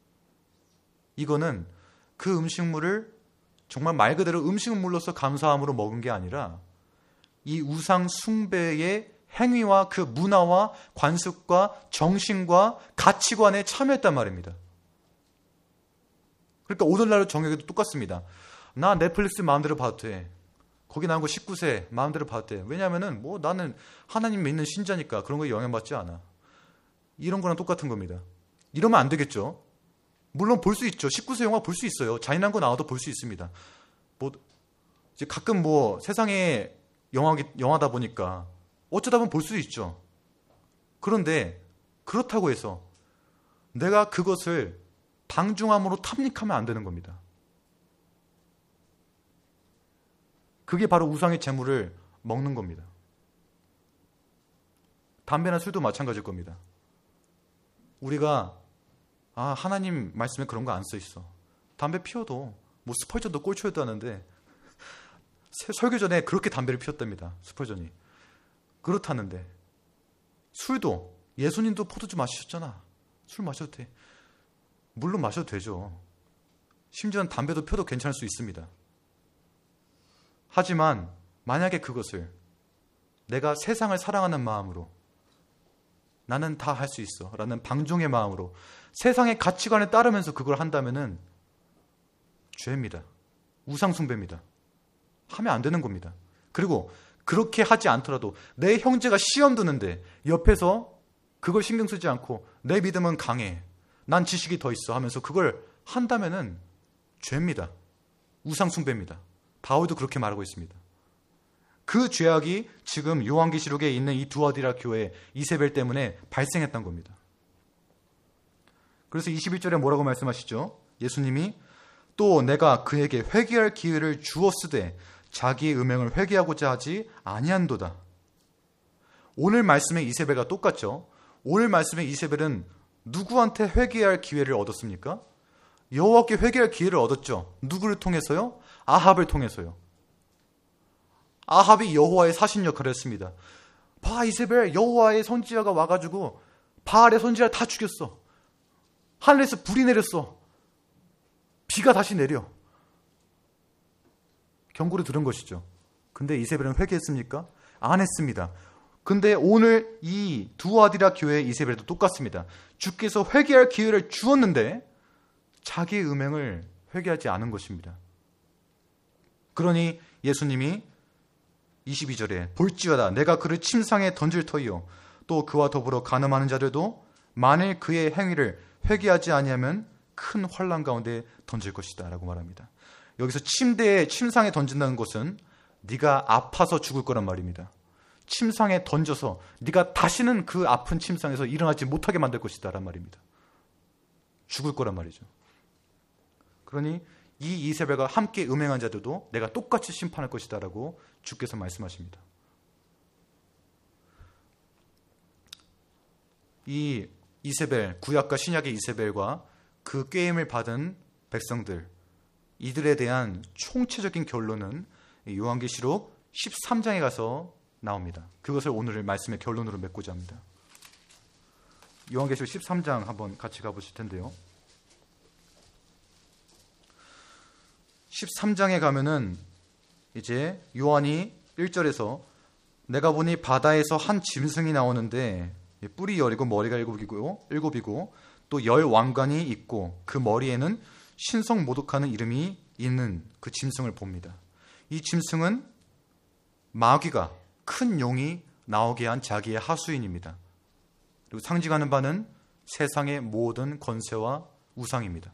이거는 그 음식물을 정말 말 그대로 음식물로서 감사함으로 먹은 게 아니라 이 우상 숭배의 행위와 그 문화와 관습과 정신과 가치관에 참여했단 말입니다. 그러니까 오늘날의 정역에도 똑같습니다. 나 넷플릭스 마음대로 봐도 돼. 거기 나온 거 19세 마음대로 봐도 돼. 왜냐하면은 뭐 나는 하나님 믿는 신자니까 그런 거에 영향받지 않아. 이런 거랑 똑같은 겁니다. 이러면 안 되겠죠. 물론 볼 수 있죠. 19세 영화 볼 수 있어요. 잔인한 거 나와도 볼 수 있습니다. 뭐 이제 가끔 뭐 세상에 영화다 보니까 어쩌다 보면 볼 수 있죠. 그런데 그렇다고 해서 내가 그것을 방중함으로 탐닉하면 안 되는 겁니다. 그게 바로 우상의 제물을 먹는 겁니다. 담배나 술도 마찬가지일 겁니다. 우리가 하나님 말씀에 그런 거 안 써 있어. 담배 피워도 뭐 스펄전도 꼴초에도 하는데 설교 전에 그렇게 담배를 피웠답니다. 스펄전이. 그렇다는데 술도 예수님도 포도주 마시셨잖아. 술 마셔도 돼. 물론 마셔도 되죠. 심지어는 담배도 펴도 괜찮을 수 있습니다. 하지만 만약에 그것을 내가 세상을 사랑하는 마음으로 나는 다 할 수 있어 라는 방종의 마음으로 세상의 가치관에 따르면서 그걸 한다면은 죄입니다. 우상숭배입니다. 하면 안 되는 겁니다. 그리고 그렇게 하지 않더라도 내 형제가 시험 드는데 옆에서 그걸 신경 쓰지 않고 내 믿음은 강해, 난 지식이 더 있어 하면서 그걸 한다면은 죄입니다. 우상숭배입니다. 바울도 그렇게 말하고 있습니다. 그 죄악이 지금 요한계시록에 있는 이 두아디라 교회 이세벨 때문에 발생했던 겁니다. 그래서 21절에 뭐라고 말씀하시죠? 예수님이 또 내가 그에게 회개할 기회를 주었으되 자기의 음행을 회개하고자 하지 아니한도다. 오늘 말씀의 이세벨과 똑같죠? 오늘 말씀의 이세벨은 누구한테 회개할 기회를 얻었습니까? 여호와께 회개할 기회를 얻었죠. 누구를 통해서요? 아합을 통해서요. 아합이 여호와의 사신 역할을 했습니다. 봐, 이세벨, 여호와의 선지자가 와가지고 바알의 선지자를 다 죽였어. 하늘에서 불이 내렸어. 비가 다시 내려. 경고를 들은 것이죠. 근데 이세벨은 회개했습니까? 안 했습니다. 근데 오늘 이 두아디라 교회의 이세벨도 똑같습니다. 주께서 회개할 기회를 주었는데 자기의 음행을 회개하지 않은 것입니다. 그러니 예수님이 22절에 볼지어다 내가 그를 침상에 던질 터이요 또 그와 더불어 간음하는 자들도 만일 그의 행위를 회개하지 아니하면 큰 환난 가운데 던질 것이다 라고 말합니다. 여기서 침상에 던진다는 것은 네가 아파서 죽을 거란 말입니다. 침상에 던져서 네가 다시는 그 아픈 침상에서 일어나지 못하게 만들 것이다 라는 말입니다. 죽을 거란 말이죠. 그러니 이 이세벨과 함께 음행한 자들도 내가 똑같이 심판할 것이다 라고 주께서 말씀하십니다. 이 이세벨, 구약과 신약의 이세벨과 그 꾀임을 받은 백성들, 이들에 대한 총체적인 결론은 요한계시록 13장에 가서 나옵니다. 그것을 오늘 말씀의 결론으로 맺고자 합니다. 요한계시록 13장 한번 같이 가보실 텐데요. 13장에 가면은 이제 요한이 1절에서 내가 보니 바다에서 한 짐승이 나오는데 뿔이 10이고 머리가 7이고 또 10 왕관이 있고 그 머리에는 신성 모독하는 이름이 있는 그 짐승을 봅니다. 이 짐승은 마귀가 큰 용이 나오게 한 자기의 하수인입니다. 그리고 상징하는 바는 세상의 모든 권세와 우상입니다.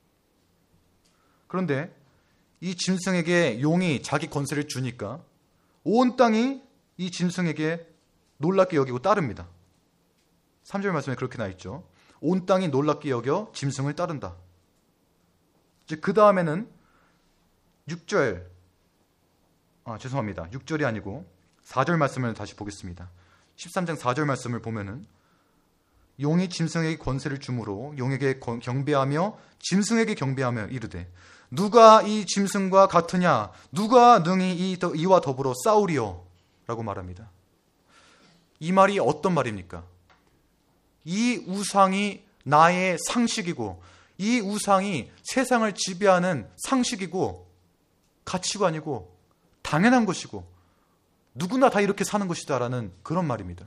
그런데 이 짐승에게 용이 자기 권세를 주니까 온 땅이 이 짐승에게 놀랍게 여기고 따릅니다. 3절 말씀에 그렇게 나와 있죠. 온 땅이 놀랍게 여겨 짐승을 따른다. 그 다음에는 6절, 죄송합니다. 6절이 아니고 4절 말씀을 다시 보겠습니다. 13장 4절 말씀을 보면은 용이 짐승에게 권세를 주므로 용에게 경배하며 짐승에게 경배하며 이르되 누가 이 짐승과 같으냐 누가 능히 이와 더불어 싸우리요 라고 말합니다. 이 말이 어떤 말입니까? 이 우상이 나의 상식이고 이 우상이 세상을 지배하는 상식이고 가치관이고 당연한 것이고 누구나 다 이렇게 사는 것이다 라는 그런 말입니다.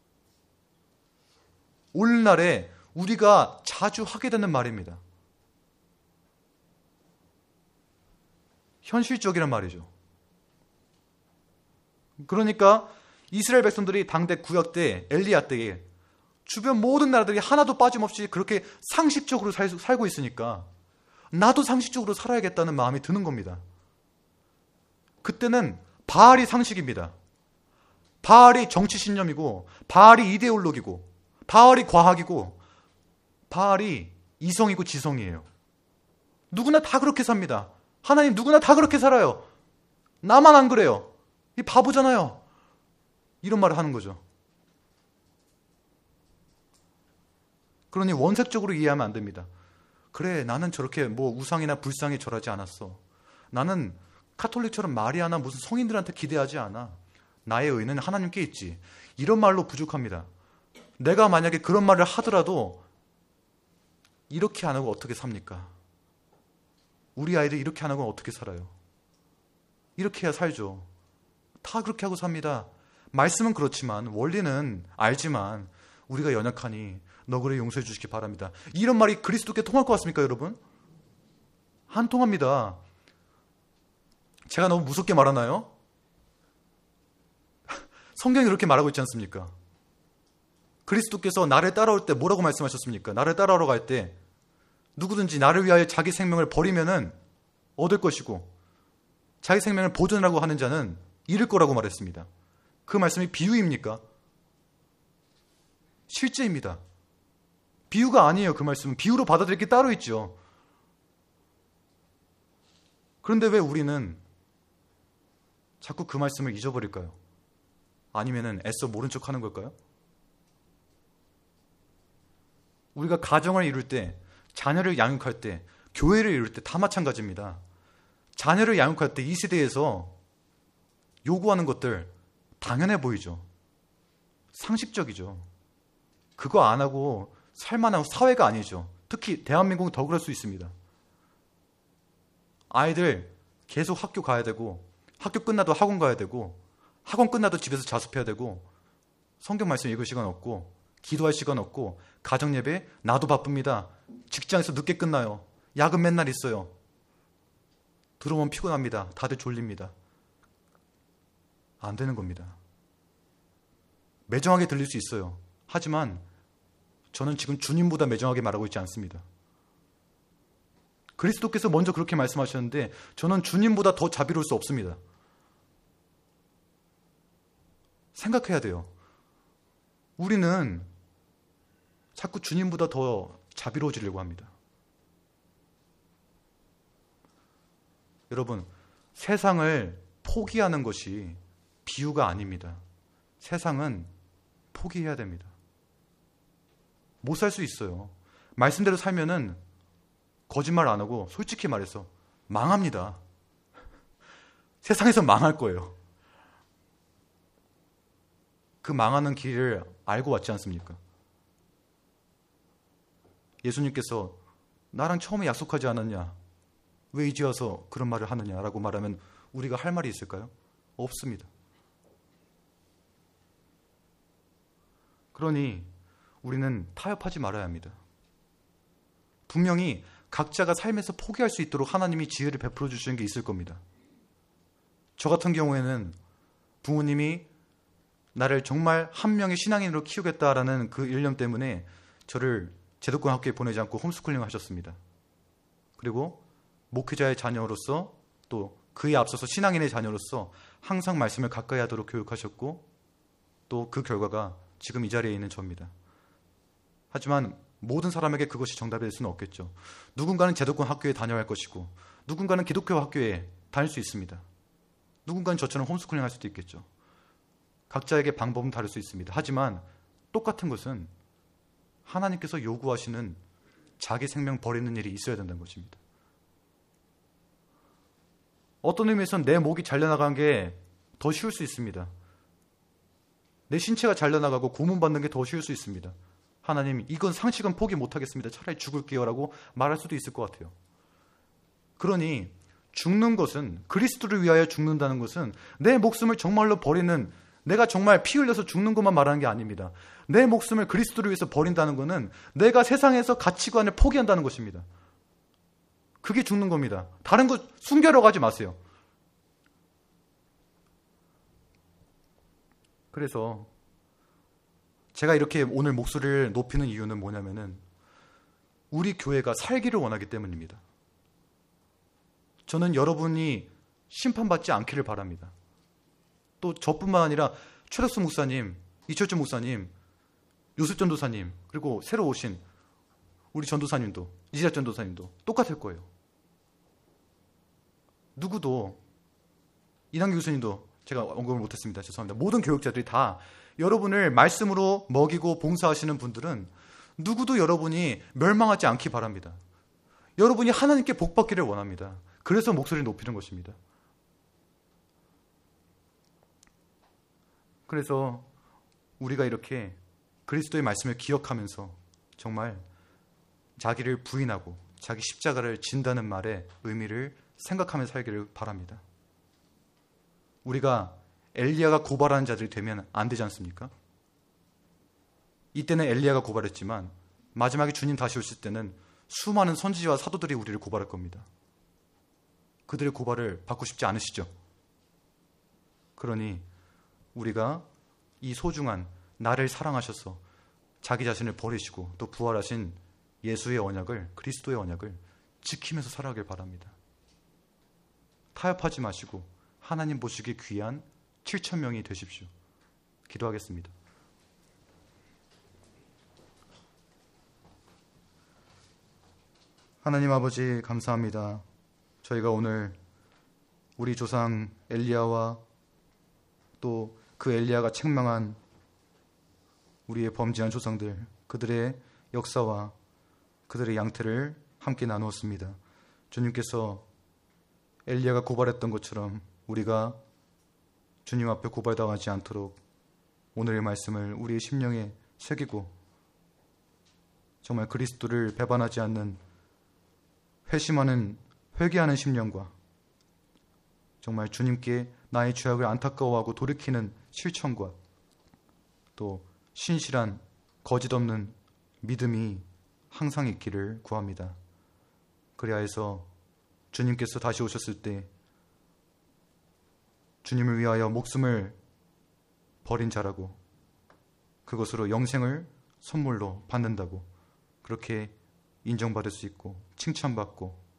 오늘날에 우리가 자주 하게 되는 말입니다. 현실적이란 말이죠. 그러니까 이스라엘 백성들이 당대 구약 때 엘리야 때에 주변 모든 나라들이 하나도 빠짐없이 그렇게 상식적으로 살고 있으니까 나도 상식적으로 살아야겠다는 마음이 드는 겁니다. 그때는 바알이 상식입니다. 바알이 정치신념이고 바알이 이데올로기고 바알이 과학이고 바알이 이성이고 지성이에요. 누구나 다 그렇게 삽니다. 하나님 누구나 다 그렇게 살아요. 나만 안 그래요. 이 바보잖아요. 이런 말을 하는 거죠. 그러니 원색적으로 이해하면 안 됩니다. 그래, 나는 저렇게 우상이나 불상에 절하지 않았어. 나는 카톨릭처럼 마리아나 무슨 성인들한테 기대하지 않아. 나의 의는 하나님께 있지. 이런 말로 부족합니다. 내가 만약에 그런 말을 하더라도 이렇게 안 하고 어떻게 삽니까? 우리 아이들 이렇게 안 하고 어떻게 살아요? 이렇게 해야 살죠. 다 그렇게 하고 삽니다. 말씀은 그렇지만 원리는 알지만 우리가 연약하니 너그레 용서해 주시기 바랍니다. 이런 말이 그리스도께 통할 것 같습니까, 여러분? 안 통합니다. 제가 너무 무섭게 말하나요? 성경이 그렇게 말하고 있지 않습니까? 그리스도께서 나를 따라올 때 뭐라고 말씀하셨습니까? 나를 따라오러 갈 때 누구든지 나를 위하여 자기 생명을 버리면은 얻을 것이고 자기 생명을 보존하라고 하는 자는 잃을 거라고 말했습니다. 그 말씀이 비유입니까? 실제입니다. 비유가 아니에요. 그 말씀은 비유로 받아들일 게 따로 있죠. 그런데 왜 우리는 자꾸 그 말씀을 잊어버릴까요? 아니면은 애써 모른 척 하는 걸까요? 우리가 가정을 이룰 때, 자녀를 양육할 때, 교회를 이룰 때 다 마찬가지입니다. 자녀를 양육할 때 이 세대에서 요구하는 것들 당연해 보이죠. 상식적이죠. 그거 안 하고 살만한 사회가 아니죠. 특히 대한민국은 더 그럴 수 있습니다. 아이들 계속 학교 가야 되고 학교 끝나도 학원 가야 되고 학원 끝나도 집에서 자습해야 되고 성경 말씀 읽을 시간 없고 기도할 시간 없고 가정예배 나도 바쁩니다. 직장에서 늦게 끝나요. 야근 맨날 있어요. 들어오면 피곤합니다. 다들 졸립니다. 안 되는 겁니다. 매정하게 들릴 수 있어요. 하지만 저는 지금 주님보다 매정하게 말하고 있지 않습니다. 그리스도께서 먼저 그렇게 말씀하셨는데 저는 주님보다 더 자비로울 수 없습니다. 생각해야 돼요. 우리는 자꾸 주님보다 더 자비로워지려고 합니다. 여러분, 세상을 포기하는 것이 비유가 아닙니다. 세상은 포기해야 됩니다. 못 살 수 있어요. 말씀대로 살면은 거짓말 안 하고 솔직히 말해서 망합니다. 세상에서 망할 거예요. 그 망하는 길을 알고 왔지 않습니까? 예수님께서 나랑 처음에 약속하지 않았냐? 왜 이제 와서 그런 말을 하느냐라고 말하면 우리가 할 말이 있을까요? 없습니다. 그러니 우리는 타협하지 말아야 합니다. 분명히 각자가 삶에서 포기할 수 있도록 하나님이 지혜를 베풀어 주시는 게 있을 겁니다. 저 같은 경우에는 부모님이 나를 정말 한 명의 신앙인으로 키우겠다라는 그 일념 때문에 저를 제도권 학교에 보내지 않고 홈스쿨링을 하셨습니다. 그리고 목회자의 자녀로서 또 그에 앞서서 신앙인의 자녀로서 항상 말씀을 가까이 하도록 교육하셨고 또 그 결과가 지금 이 자리에 있는 저입니다. 하지만 모든 사람에게 그것이 정답이 될 수는 없겠죠. 누군가는 제도권 학교에 다녀야 할 것이고 누군가는 기독교 학교에 다닐 수 있습니다. 누군가는 저처럼 홈스쿨링 할 수도 있겠죠. 각자에게 방법은 다를 수 있습니다. 하지만 똑같은 것은 하나님께서 요구하시는 자기 생명 버리는 일이 있어야 된다는 것입니다. 어떤 의미에서는 내 목이 잘려나간 게 더 쉬울 수 있습니다. 내 신체가 잘려나가고 고문받는 게 더 쉬울 수 있습니다. 하나님, 이건 상식은 포기 못하겠습니다. 차라리 죽을게요 라고 말할 수도 있을 것 같아요. 그러니 죽는 것은, 그리스도를 위하여 죽는다는 것은 내 목숨을 정말로 버리는, 내가 정말 피 흘려서 죽는 것만 말하는 게 아닙니다. 내 목숨을 그리스도를 위해서 버린다는 것은 내가 세상에서 가치관을 포기한다는 것입니다. 그게 죽는 겁니다. 다른 것 숨겨려고 하지 마세요. 그래서 제가 이렇게 오늘 목소리를 높이는 이유는 뭐냐면은 우리 교회가 살기를 원하기 때문입니다. 저는 여러분이 심판받지 않기를 바랍니다. 또 저뿐만 아니라 최덕수 목사님, 이철주 목사님, 요셉 전도사님, 그리고 새로 오신 우리 전도사님도, 이지라 전도사님도 똑같을 거예요. 누구도, 이남기 교수님도 제가 언급을 못했습니다. 죄송합니다. 모든 교육자들이 다 여러분을 말씀으로 먹이고 봉사하시는 분들은 누구도 여러분이 멸망하지 않기 바랍니다. 여러분이 하나님께 복받기를 원합니다. 그래서 목소리를 높이는 것입니다. 그래서 우리가 이렇게 그리스도의 말씀을 기억하면서 정말 자기를 부인하고 자기 십자가를 진다는 말의 의미를 생각하며 살기를 바랍니다. 우리가 엘리야가 고발하는 자들이 되면 안 되지 않습니까? 이때는 엘리야가 고발했지만 마지막에 주님 다시 오실 때는 수많은 선지자와 사도들이 우리를 고발할 겁니다. 그들의 고발을 받고 싶지 않으시죠? 그러니 우리가 이 소중한 나를 사랑하셔서 자기 자신을 버리시고 또 부활하신 예수의 언약을, 그리스도의 언약을 지키면서 살아가길 바랍니다. 타협하지 마시고 하나님 보시기 귀한 7,000명이 되십시오. 기도하겠습니다. 하나님 아버지 감사합니다. 저희가 오늘 우리 조상 엘리야와 또 그 엘리야가 책망한 우리의 범죄한 조상들, 그들의 역사와 그들의 양태를 함께 나누었습니다. 주님께서 엘리야가 고발했던 것처럼 우리가 주님 앞에 고발당하지 않도록 오늘의 말씀을 우리의 심령에 새기고 정말 그리스도를 배반하지 않는 회개하는 심령과 정말 주님께 나의 죄악을 안타까워하고 돌이키는 실천과 또 신실한 거짓 없는 믿음이 항상 있기를 구합니다. 그리하여서 주님께서 다시 오셨을 때 주님을 위하여 목숨을 버린 자라고 그것으로 영생을 선물로 받는다고 그렇게 인정받을 수 있고 칭찬받고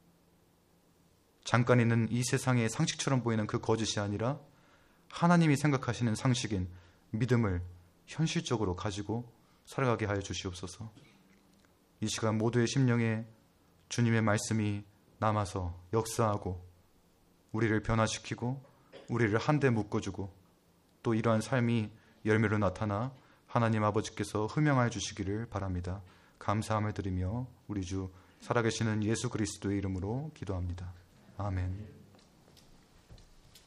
잠깐 있는 이 세상의 상식처럼 보이는 그 거짓이 아니라 하나님이 생각하시는 상식인 믿음을 현실적으로 가지고 살아가게 하여 주시옵소서. 이 시간 모두의 심령에 주님의 말씀이 남아서 역사하고 우리를 변화시키고 우리를 한데 묶어주고 또 이러한 삶이 열매로 나타나 하나님 아버지께서 흠양하여 주시기를 바랍니다. 감사함을 드리며 우리 주 살아계시는 예수 그리스도의 이름으로 기도합니다. 아멘.